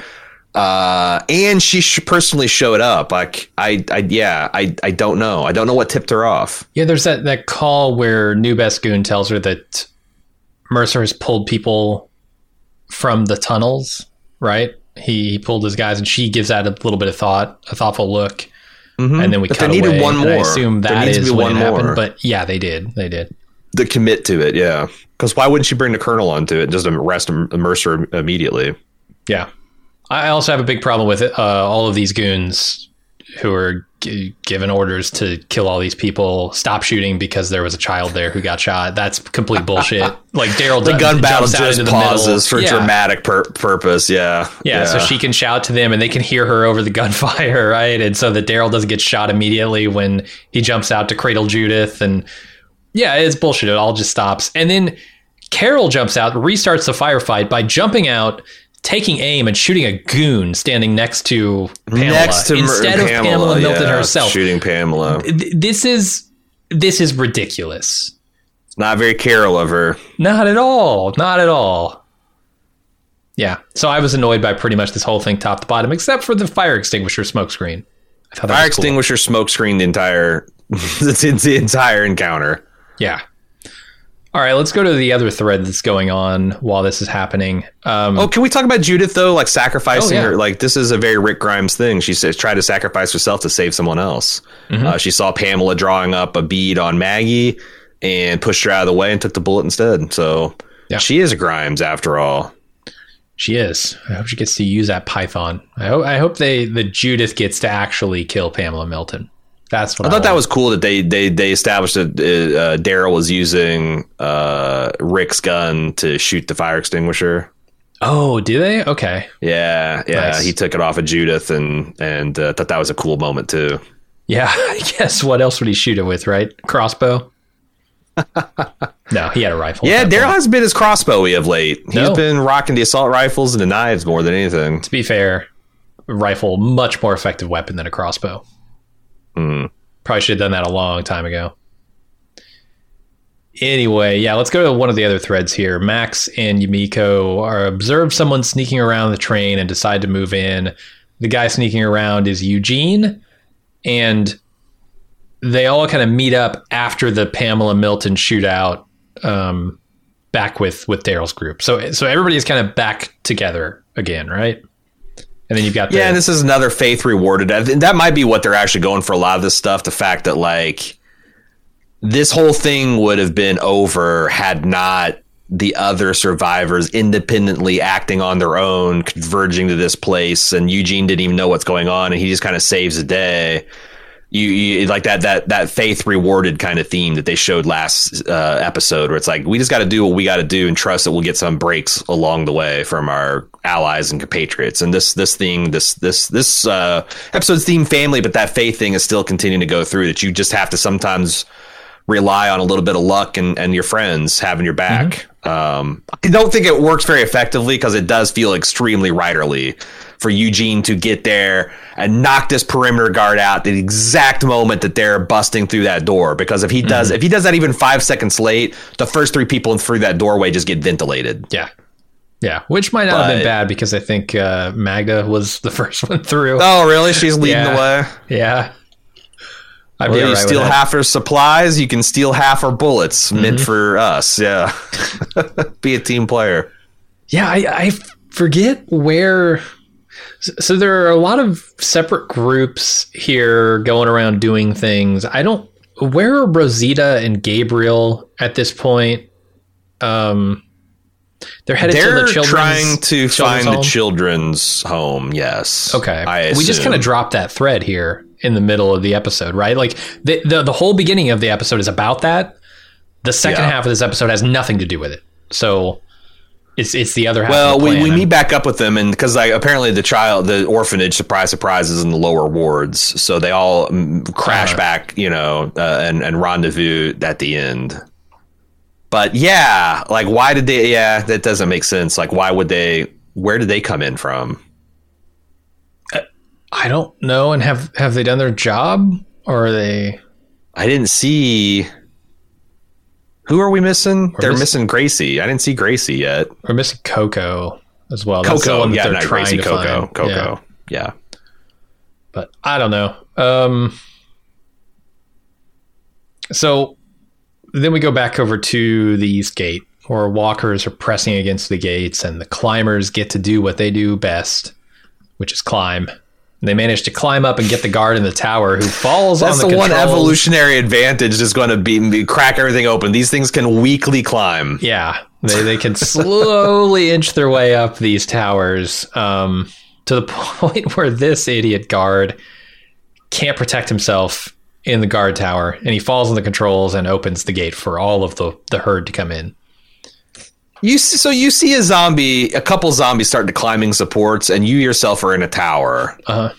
And she personally showed up. Like, I don't know. I don't know what tipped her off. Yeah, there's that call where New Best Goon tells her that Mercer has pulled people from the tunnels, right? He pulled his guys, and she gives that a little bit of thought, a thoughtful look, and then we cut away. They needed one more. I assume that is when it happened, but yeah, they did. To commit to it, yeah. Because why wouldn't she bring the Colonel onto it and just arrest Mercer immediately? Yeah. I also have a big problem with all of these goons who are given orders to kill all these people, stop shooting because there was a child there who got shot. That's complete bullshit. Like Daryl, the gun battle just pauses for dramatic purpose. Yeah. So she can shout to them and they can hear her over the gunfire, right? And so that Daryl doesn't get shot immediately when he jumps out to cradle Judith. And yeah, it's bullshit. It all just stops. And then Carol jumps out, restarts the firefight by jumping out, taking aim and shooting a goon standing next to Pamela instead of Pamela Milton herself. Shooting Pamela. This is ridiculous. It's not very Carol of her. Not at all. Not at all. Yeah. So I was annoyed by pretty much this whole thing, top to bottom, except for the fire extinguisher smokescreen. Fire extinguisher smokescreen the entire encounter. Yeah. All right, let's go to the other thread that's going on while this is happening. Can we talk about Judith, though? Like sacrificing her. Like, this is a very Rick Grimes thing. She says, tried to sacrifice herself to save someone else. Mm-hmm. She saw Pamela drawing up a bead on Maggie and pushed her out of the way and took the bullet instead. So she is a Grimes after all. She is. I hope she gets to use that Python. I hope the Judith gets to actually kill Pamela Milton. That's what I thought. That was cool that they established that Daryl was using Rick's gun to shoot the fire extinguisher. Oh, do they? Okay. Yeah. Nice. He took it off of Judith and thought that was a cool moment too. Yeah, I guess what else would he shoot it with, right? Crossbow? No, he had a rifle. Yeah, Daryl hasn't been as crossbowy of late. He's been rocking the assault rifles and the knives more than anything. To be fair, a rifle, much more effective weapon than a crossbow. Probably should have done that a long time ago. Anyway, let's go to one of the other threads here. Max and Yumiko observe someone sneaking around the train and decide to move in. the guy sneaking around is Eugene, and they all kind of meet up after the Pamela Milton shootout, back with Daryl's group. So everybody is kind of back together again, right? And then you've got and this is another faith rewarded. That might be what they're actually going for a lot of this stuff. The fact that like this whole thing would have been over had not the other survivors independently acting on their own, converging to this place, and Eugene didn't even know what's going on, and he just kind of saves the day. You like that faith rewarded kind of theme that they showed last episode, where it's like, we just got to do what we got to do and trust that we'll get some breaks along the way from our allies and compatriots. And this episode's theme family, but that faith thing is still continuing to go through, that you just have to sometimes rely on a little bit of luck and your friends having your back. I don't think it works very effectively because it does feel extremely writerly for Eugene to get there and knock this perimeter guard out at the exact moment that they're busting through that door. Because if he does that even 5 seconds late, the first 3 people through that doorway just get ventilated. Yeah, which might not have been bad, because I think Magda was the first one through. Oh, really? She's leading the way? Yeah. Well, you steal half her supplies, you can steal half her bullets, meant for us. Yeah. Be a team player. Yeah, I forget where... So there are a lot of separate groups here going around doing things. Where are Rosita and Gabriel at this point? They're headed to the children's. Trying to find home? The children's home. Yes. Okay. We just kind of dropped that thread here in the middle of the episode, right? Like the whole beginning of the episode is about that. The second half of this episode has nothing to do with it. So it's the other half. Well, of the plan. we meet back up with them, and because apparently the orphanage, surprise is in the lower wards, so they all crash back, and rendezvous at the end. But yeah, like why did they? Yeah, that doesn't make sense. Like why would they? Where did they come in from? I don't know. And have they done their job, or are they? I didn't see. Who are we missing? They're missing Gracie. I didn't see Gracie yet. We're missing Coco as well. Coco, that's the one that they're not trying Gracie. to find. Coco. Yeah. But I don't know. So then we go back over to the East Gate, where walkers are pressing against the gates, and the climbers get to do what they do best, which is climb. They manage to climb up and get the guard in the tower, who falls on the controls. That's the one evolutionary advantage is going to be crack everything open. These things can weakly climb. Yeah, they can slowly inch their way up these towers, to the point where this idiot guard can't protect himself in the guard tower, and he falls on the controls and opens the gate for all of the herd to come in. You see a couple zombies starting to climbing supports, and you yourself are in a tower.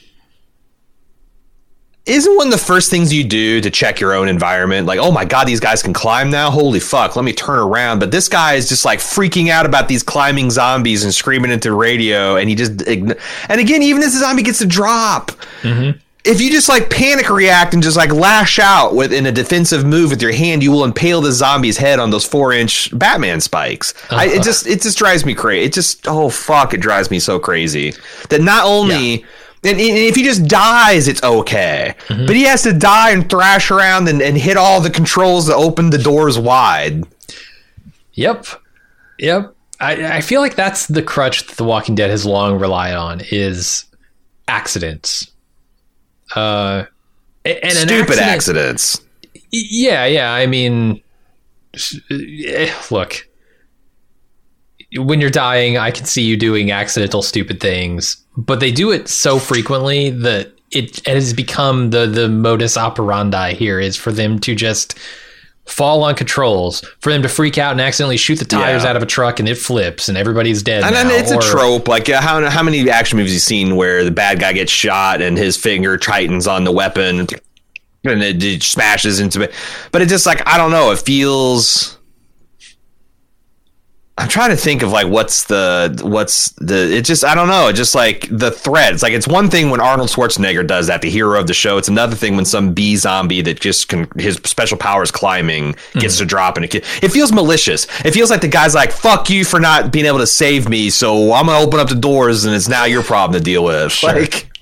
Isn't one of the first things you do to check your own environment? Like, oh my God, these guys can climb now? Holy fuck, let me turn around. But this guy is just like freaking out about these climbing zombies and screaming into radio. And and again, even as the zombie gets a drop, if you just like panic react and just like lash out in a defensive move with your hand, you will impale the zombie's head on those 4-inch Batman spikes. It just drives me crazy. It drives me so crazy that not only, and if he just dies, it's okay, but he has to die and thrash around and hit all the controls that open the doors wide. Yep. I feel like that's the crutch that The Walking Dead has long relied on, is accidents. And stupid accidents. Yeah. I mean, look, when you're dying, I can see you doing accidental, stupid things, but they do it so frequently that it has become the modus operandi here is for them to just fall on controls, for them to freak out and accidentally shoot the tires out of a truck and it flips and everybody's dead. And then it's a trope. Like how many action movies you've seen where the bad guy gets shot and his finger tightens on the weapon and it smashes into it. But it just like, I don't know, it feels... I'm trying to think of like what's the it just, I don't know, just like the thread. It's like, it's one thing when Arnold Schwarzenegger does that, the hero of the show. It's another thing when some B zombie that just his special power is climbing gets to drop, and it feels malicious. It feels like the guy's like, fuck you for not being able to save me, so I'm gonna open up the doors and it's now your problem to deal with. Sure. Like,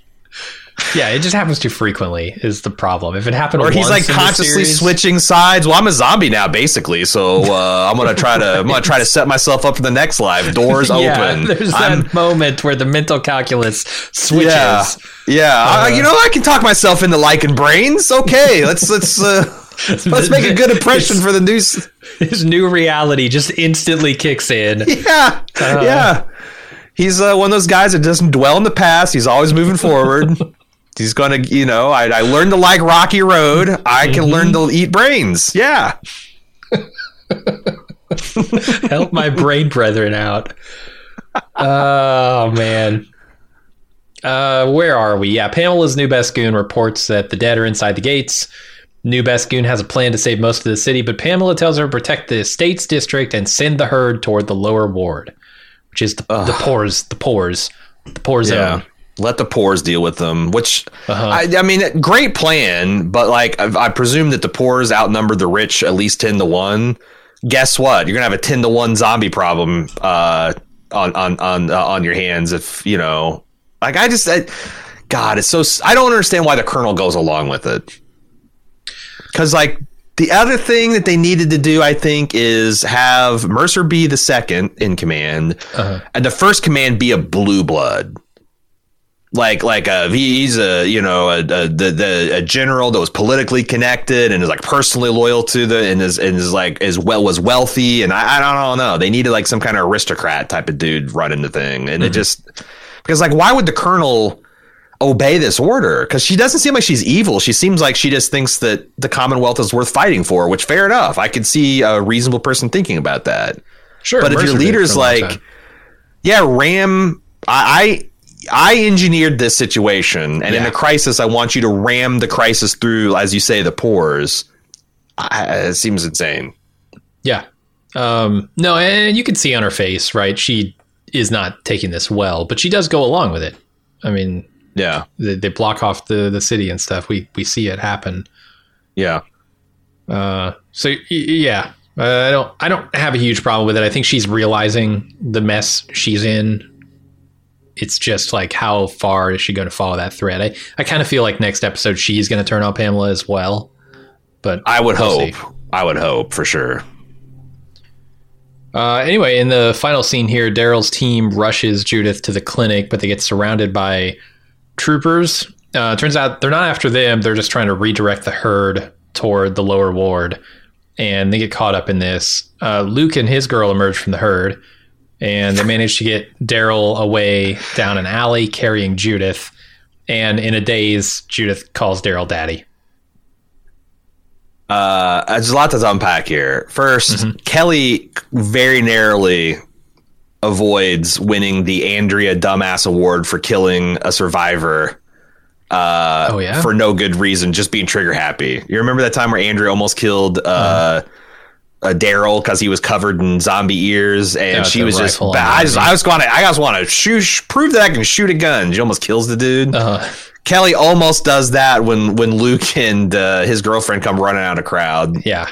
Yeah, it just happens too frequently is the problem. If it happened, or he's like consciously switching sides. Well, I'm a zombie now, basically, so I'm gonna try to set myself up for the next life. Doors open. There's that moment where the mental calculus switches. I can talk myself into liking brains. Okay, let's let's make a good impression for the news. His new reality just instantly kicks in. Yeah. He's one of those guys that doesn't dwell in the past. He's always moving forward. He's going to, I learned to like Rocky Road. I can learn to eat brains. Yeah. Help my brain brethren out. Oh, man. Where are we? Yeah, Pamela's new best goon reports that the dead are inside the gates. New best goon has a plan to save most of the city, but Pamela tells her to protect the estate's district and send the herd toward the lower ward, which is the poor zone. Let the poors deal with them, which I mean, great plan, but like I presume that the poors outnumber the rich at least 10-1. Guess what? You're gonna have a 10-1 zombie problem on your hands if God, it's so I don't understand why the Colonel goes along with it. Because like the other thing that they needed to do, I think, is have Mercer be the second in command, and the first command be a blue blood. He's a general that was politically connected and is like personally loyal to was wealthy, and I don't know. They needed like some kind of aristocrat type of dude running the thing, and it just because like why would the Colonel obey this order? Because she doesn't seem like she's evil. She seems like she just thinks that the Commonwealth is worth fighting for, which fair enough. I could see a reasonable person thinking about that. Sure, but if your leader's like, ram, I engineered this situation, and in a crisis, I want you to ram the crisis through, as you say, the pores. It seems insane. Yeah. No, and you can see on her face, right? She is not taking this well, but she does go along with it. I mean, yeah, they block off the city and stuff. We see it happen. Yeah. I don't have a huge problem with it. I think she's realizing the mess she's in. It's just like, how far is she going to follow that thread? I kind of feel like next episode she's going to turn on Pamela as well. But I would hope. I would hope for sure. Anyway, in the final scene here, Daryl's team rushes Judith to the clinic, but they get surrounded by troopers. Turns out they're not after them. They're just trying to redirect the herd toward the lower ward. And they get caught up in this. Luke and his girl emerge from the herd. And they manage to get Daryl away down an alley carrying Judith. And in a daze, Judith calls Daryl daddy. There's a lot to unpack here. First, Kelly very narrowly avoids winning the Andrea Dumbass Award for killing a survivor. For no good reason, just being trigger happy. You remember that time where Andrea almost killed Daryl because he was covered in zombie ears, and she was just bad. I just want to prove that I can shoot a gun. She almost kills the dude. Kelly almost does that when Luke and his girlfriend come running out of crowd. Yeah.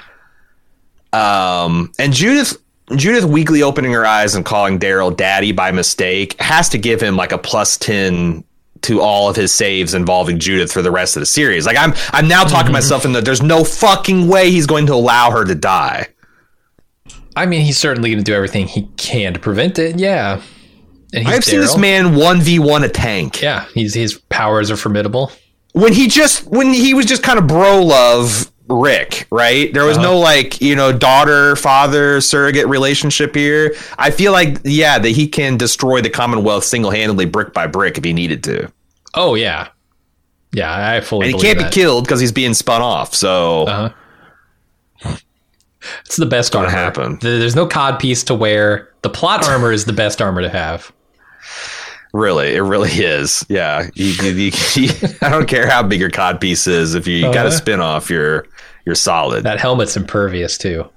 And Judith weakly opening her eyes and calling Daryl daddy by mistake has to give him like a +10 to all of his saves involving Judith for the rest of the series. Like I'm now talking myself into there's no fucking way he's going to allow her to die. I mean, he's certainly going to do everything he can to prevent it. Yeah. And I've seen this man 1v1 a tank. Yeah. His powers are formidable. When he was just kind of bro love Rick, right? There was no daughter, father, surrogate relationship here. I feel like, that he can destroy the Commonwealth single-handedly, brick by brick, if he needed to. Oh, yeah. Yeah, I fully believe that. And he can't be killed because he's being spun off, so... It's the best armor. Happen. There's no cod piece to wear. The plot armor is the best armor to have. Really, it really is. Yeah, I don't care how big your cod piece is. If you got a spin off, you're solid. That helmet's impervious too.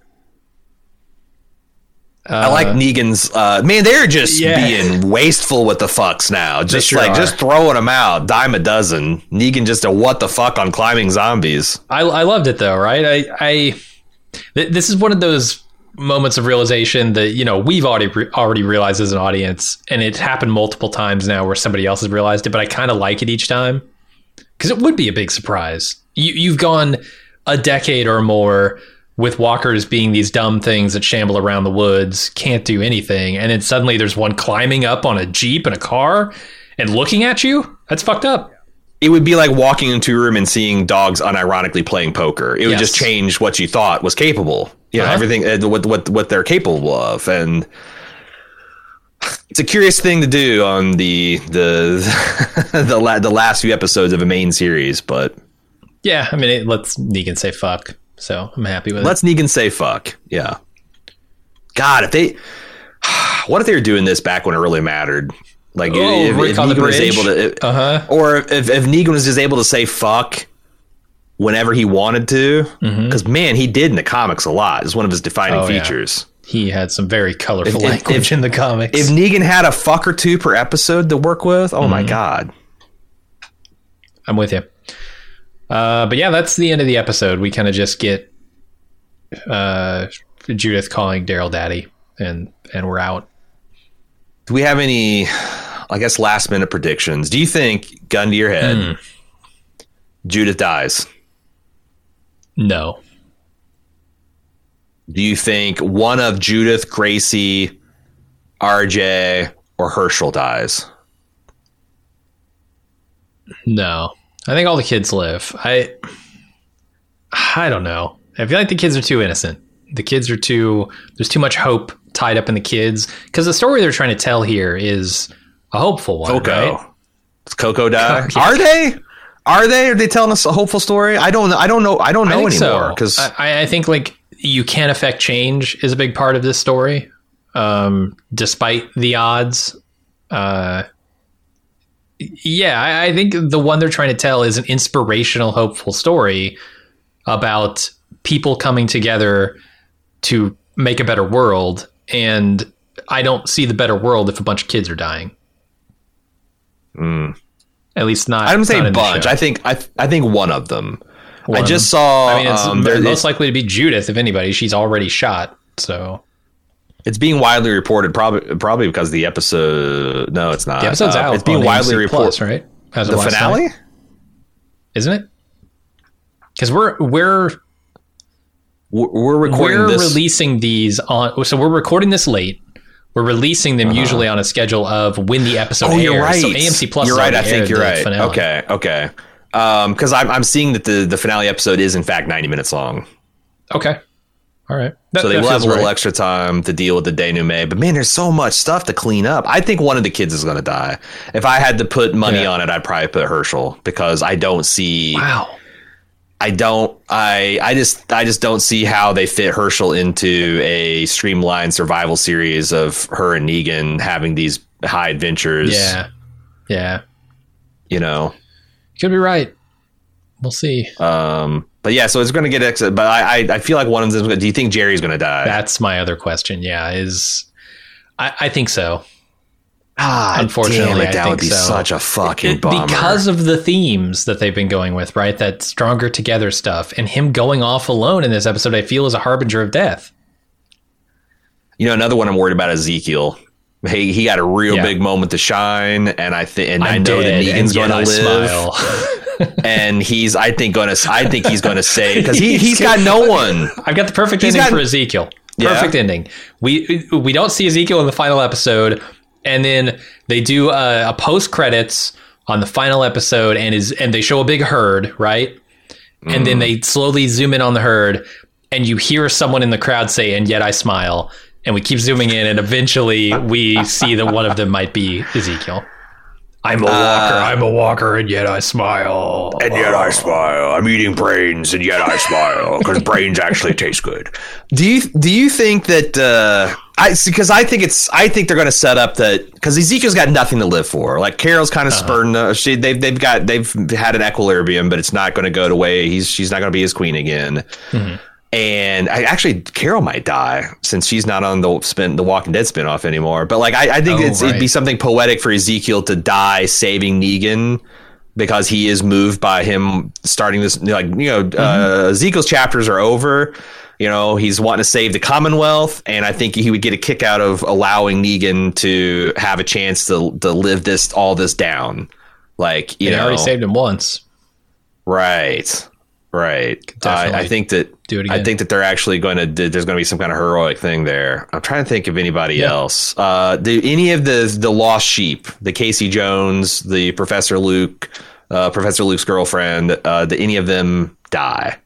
I like Negan's. Man, they're just being wasteful with the fucks now. Just just throwing them out, dime a dozen. Negan just a what the fuck on climbing zombies. I loved it though, right? This is one of those moments of realization that we've already realized as an audience, and it's happened multiple times now where somebody else has realized it, but I kind of like it each time. Because it would be a big surprise. You've gone a decade or more with walkers being these dumb things that shamble around the woods, can't do anything, and then suddenly there's one climbing up on a Jeep and a car and looking at you? That's fucked up. It would be like walking into a room and seeing dogs unironically playing poker. It would just change what you thought was capable. You know, everything, what they're capable of. And it's a curious thing to do on the last few episodes of a main series, but yeah, I mean, it lets Negan say fuck, so I'm happy with it. Let's Negan say fuck. Yeah. God, what if they were doing this back when it really mattered? Like if Negan was able to, or if Negan was just able to say fuck whenever he wanted to, because man, he did in the comics a lot. It's one of his defining features. Yeah. He had some very colorful language in the comics. If Negan had a fuck or two per episode to work with, oh my God. I'm with you. But yeah, that's the end of the episode. We kind of just get Judith calling Daryl daddy, and we're out. Do we have any, I guess, last minute predictions? Do you think, gun to your head, Judith dies? No. Do you think one of Judith, Gracie, RJ, or Herschel dies? No. I think all the kids live. I don't know. I feel like the kids are too innocent. The kids are there's too much hope tied up in the kids, because the story they're trying to tell here is a hopeful one. Coco. Right? Does Coco die? Yeah. Are they telling us a hopeful story? I don't know anymore. Because I think like you can't affect change is a big part of this story, despite the odds. Yeah, I think the one they're trying to tell is an inspirational, hopeful story about people coming together to make a better world. And I don't see the better world if a bunch of kids are dying. At least not. I don't say a bunch. I think one of them. I just saw. I mean, it's most likely to be Judith, if anybody. She's already shot, so. It's being widely reported, probably because the episode. No, it's not. The episode's out. It's being widely reported, right? The finale, isn't it? Because we're recording. We're releasing these on. So we're recording this late. We're releasing them usually on a schedule of when the episode airs. You're right. So AMC Plus. You're right. I think you're right. Finale. Okay. Because I'm seeing that the finale episode is in fact 90 minutes long. Okay. All right. So they will have a little extra time to deal with the denouement. But man, there's so much stuff to clean up. I think one of the kids is going to die. If I had to put money on it, I'd probably put Herschel, because I don't see. Wow. I just don't see how they fit Herschel into a streamlined survival series of her and Negan having these high adventures. Yeah. You know, could be right. We'll see. But yeah, so it's going to get exit. But I feel like one of them. Do you think Jerry's going to die? That's my other question. Yeah, I think so. Unfortunately, that would be such a fucking bummer. Because of the themes that they've been going with, right? That stronger together stuff, and him going off alone in this episode, I feel is a harbinger of death. You know, another one I'm worried about is Ezekiel. He got a real big moment to shine, and I know that Negan's going to live. And I think he's going to say, because he's got no one. I've got the perfect ending for Ezekiel. Perfect ending. We don't see Ezekiel in the final episode. And then they do a post credits on the final episode, and they show a big herd, right? And then they slowly zoom in on the herd, and you hear someone in the crowd say, "And yet I smile." And we keep zooming in, and eventually we see that one of them might be Ezekiel. I'm a walker, and yet I smile. And yet I smile. I'm eating brains, and yet I smile, because brains actually taste good. Do you think that? I think they're going to set up that, because Ezekiel's got nothing to live for. Like Carol's kind of spurring. They've had an equilibrium, but it's not going to go the way she's not going to be his queen again. Mm-hmm. And Carol might die, since she's not on the Walking Dead spinoff anymore. But like, I think it'd be something poetic for Ezekiel to die saving Negan, because he is moved by him starting this. Ezekiel's chapters are over. You know, he's wanting to save the Commonwealth, and I think he would get a kick out of allowing Negan to have a chance to live all this down. Like, you know, already saved him once. Right. I think that do it again. I think that they're actually going to. There's going to be some kind of heroic thing there. I'm trying to think of anybody else. Do any of the lost sheep, the Casey Jones, the Professor Luke's girlfriend, do any of them die?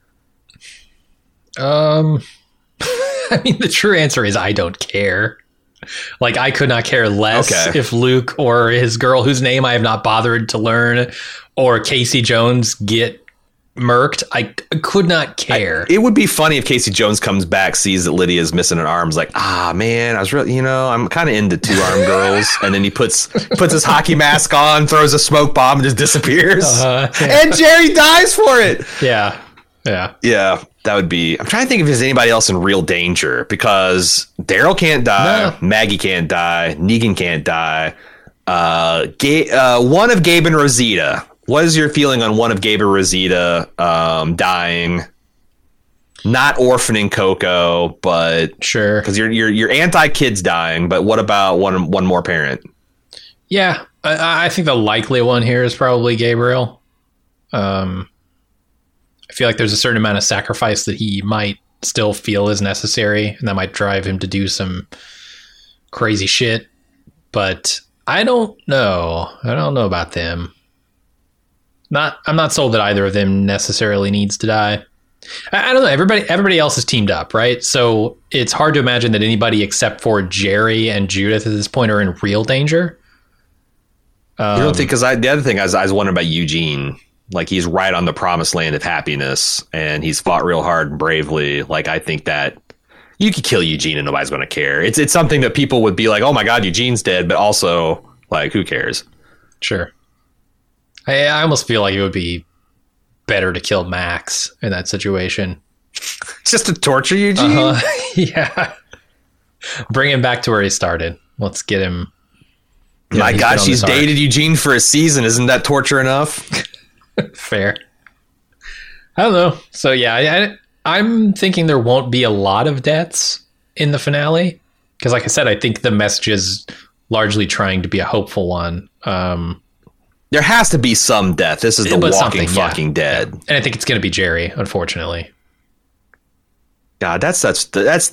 I mean, the true answer is I don't care. Like, I could not care less if Luke or his girl, whose name I have not bothered to learn, or Casey Jones get murked. I could not care. It would be funny if Casey Jones comes back, sees that Lydia's missing an arm, is like, man, I was really, I'm kind of into 2-arm girls. And then he puts his hockey mask on, throws a smoke bomb, and just disappears. And Jerry dies for it. Yeah. That would be. I'm trying to think if there's anybody else in real danger, because Daryl can't die, Maggie can't die, Negan can't die. One of Gabe and Rosita. What is your feeling on one of Gabe and Rosita dying? Not orphaning Coco, but sure, because you're anti-kids dying. But what about one more parent? Yeah, I think the likely one here is probably Gabriel. I feel like there's a certain amount of sacrifice that he might still feel is necessary, and that might drive him to do some crazy shit. But I don't know. I don't know about them. I'm not sold that either of them necessarily needs to die. I don't know. Everybody else is teamed up, right? So it's hard to imagine that anybody except for Jerry and Judith at this point are in real danger. You don't think? Because the other thing I was wondering about Eugene. Like, he's right on the promised land of happiness, and he's fought real hard and bravely. Like, I think that you could kill Eugene and nobody's going to care. It's something that people would be like, oh my God, Eugene's dead, but also, like, who cares? Sure. I almost feel like it would be better to kill Max in that situation. Just to torture Eugene? Yeah. Bring him back to where he started. Let's get him. My God, she's dated Eugene for a season. Isn't that torture enough? Fair. I don't know. So yeah, I'm thinking there won't be a lot of deaths in the finale. Because like I said, I think the message is largely trying to be a hopeful one. There has to be some death. This is the Walking fucking dead. Yeah. And I think it's going to be Jerry, unfortunately. God, that just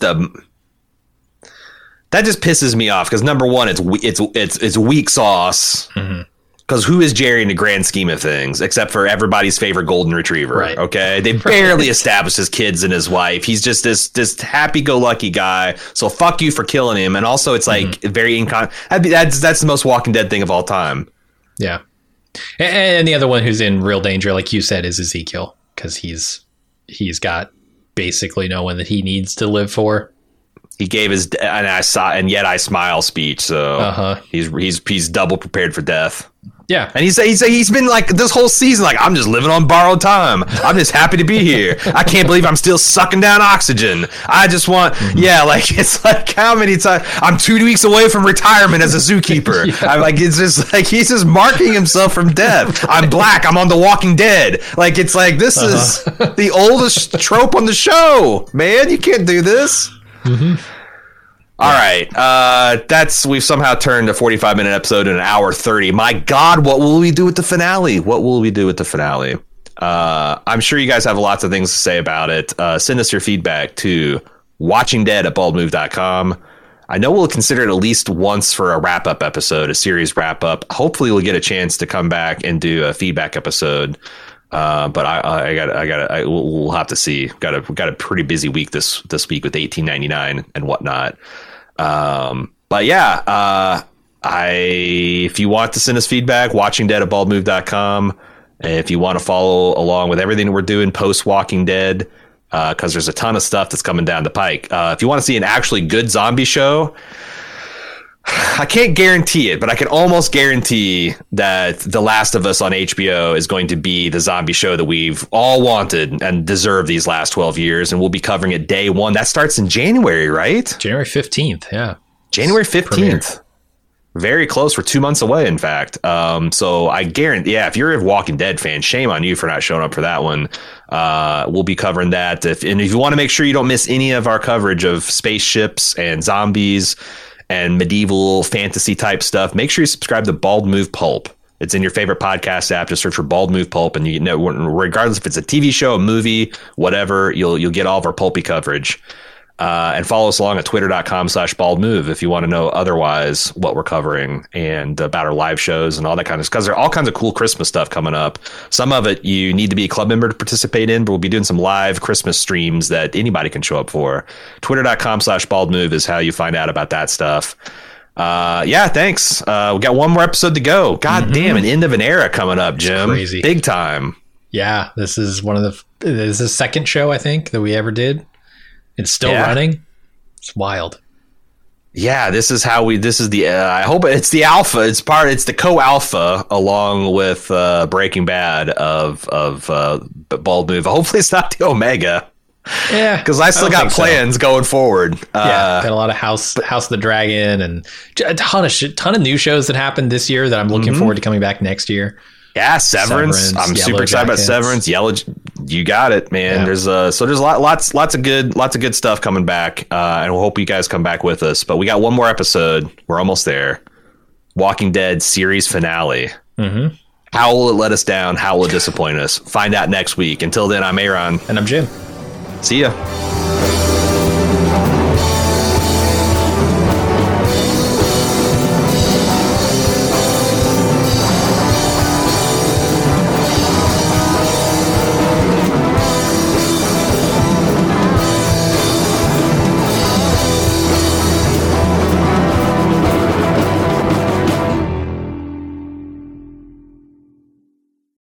pisses me off, because number one, it's weak sauce. Because who is Jerry in the grand scheme of things, except for everybody's favorite golden retriever? Right. Okay, they barely established his kids and his wife. He's just this happy-go-lucky guy. So fuck you for killing him. And also, it's like very that's the most Walking Dead thing of all time. Yeah. And the other one who's in real danger, like you said, is Ezekiel, because he's got basically no one that he needs to live for. He gave his and yet I smile speech, so he's double prepared for death. Yeah, and he's been like this whole season, like, I'm just living on borrowed time. I'm just happy to be here. I can't believe I'm still sucking down oxygen. I just want, like, it's like, how many times I'm 2 weeks away from retirement as a zookeeper. I'm like, it's just like he's just marking himself from death. I'm black. I'm on The Walking Dead. Like, it's like this is the oldest trope on the show, man. You can't do this. All right, we've somehow turned a 45-minute episode into an hour 30. My God, what will we do with the finale? I'm sure you guys have lots of things to say about it. Send us your feedback to watchingdead@baldmove.com. I know we'll consider it at least once for a wrap-up episode, a series wrap-up. Hopefully we'll get a chance to come back and do a feedback episode. But we'll have to see. Got a pretty busy week this week with 1899 and whatnot. But yeah, if you want to send us feedback, watchingdead@baldmove.com. And if you want to follow along with everything we're doing post Walking Dead, because there's a ton of stuff that's coming down the pike. If you want to see an actually good zombie show, I can't guarantee it, but I can almost guarantee that The Last of Us on HBO is going to be the zombie show that we've all wanted and deserved these last 12 years, and we'll be covering it day one. That starts in January, right? January 15th, yeah. January 15th. Premiere. Very close. We're 2 months away, in fact. So I guarantee, if you're a Walking Dead fan, shame on you for not showing up for that one. We'll be covering that. If you want to make sure you don't miss any of our coverage of spaceships and zombies and medieval fantasy type stuff, make sure you subscribe to Bald Move Pulp. It's in your favorite podcast app. Just search for Bald Move Pulp, and you know, regardless if it's a TV show, a movie, whatever, you'll get all of our pulpy coverage. And follow us along at twitter.com/baldmove if you want to know otherwise what we're covering and about our live shows and all that kind of stuff. Because there are all kinds of cool Christmas stuff coming up. Some of it you need to be a club member to participate in, but we'll be doing some live Christmas streams that anybody can show up for. Twitter.com/baldmove is how you find out about that stuff. Thanks. We got one more episode to go. God damn, an end of an era coming up, Jim. It's crazy. Big time. Yeah, this is this is the second show I think that we ever did. It's still running. It's wild. Yeah, this is the I hope it's the alpha. It's the co-alpha along with Breaking Bad of Bald Move. Hopefully it's not the Omega. Yeah, because I still got plans going forward. Got a lot of House of the Dragon and a ton of new shows that happened this year that I'm looking forward to coming back next year. Yeah, Severance. I'm super excited about Severance. You got it, man. Yeah. There's lots of good stuff coming back, and we'll hope you guys come back with us. But we got one more episode. We're almost there. Walking Dead series finale. Mm-hmm. How will it let us down? How will it disappoint us? Find out next week. Until then, I'm Aaron, and I'm Jim. See ya.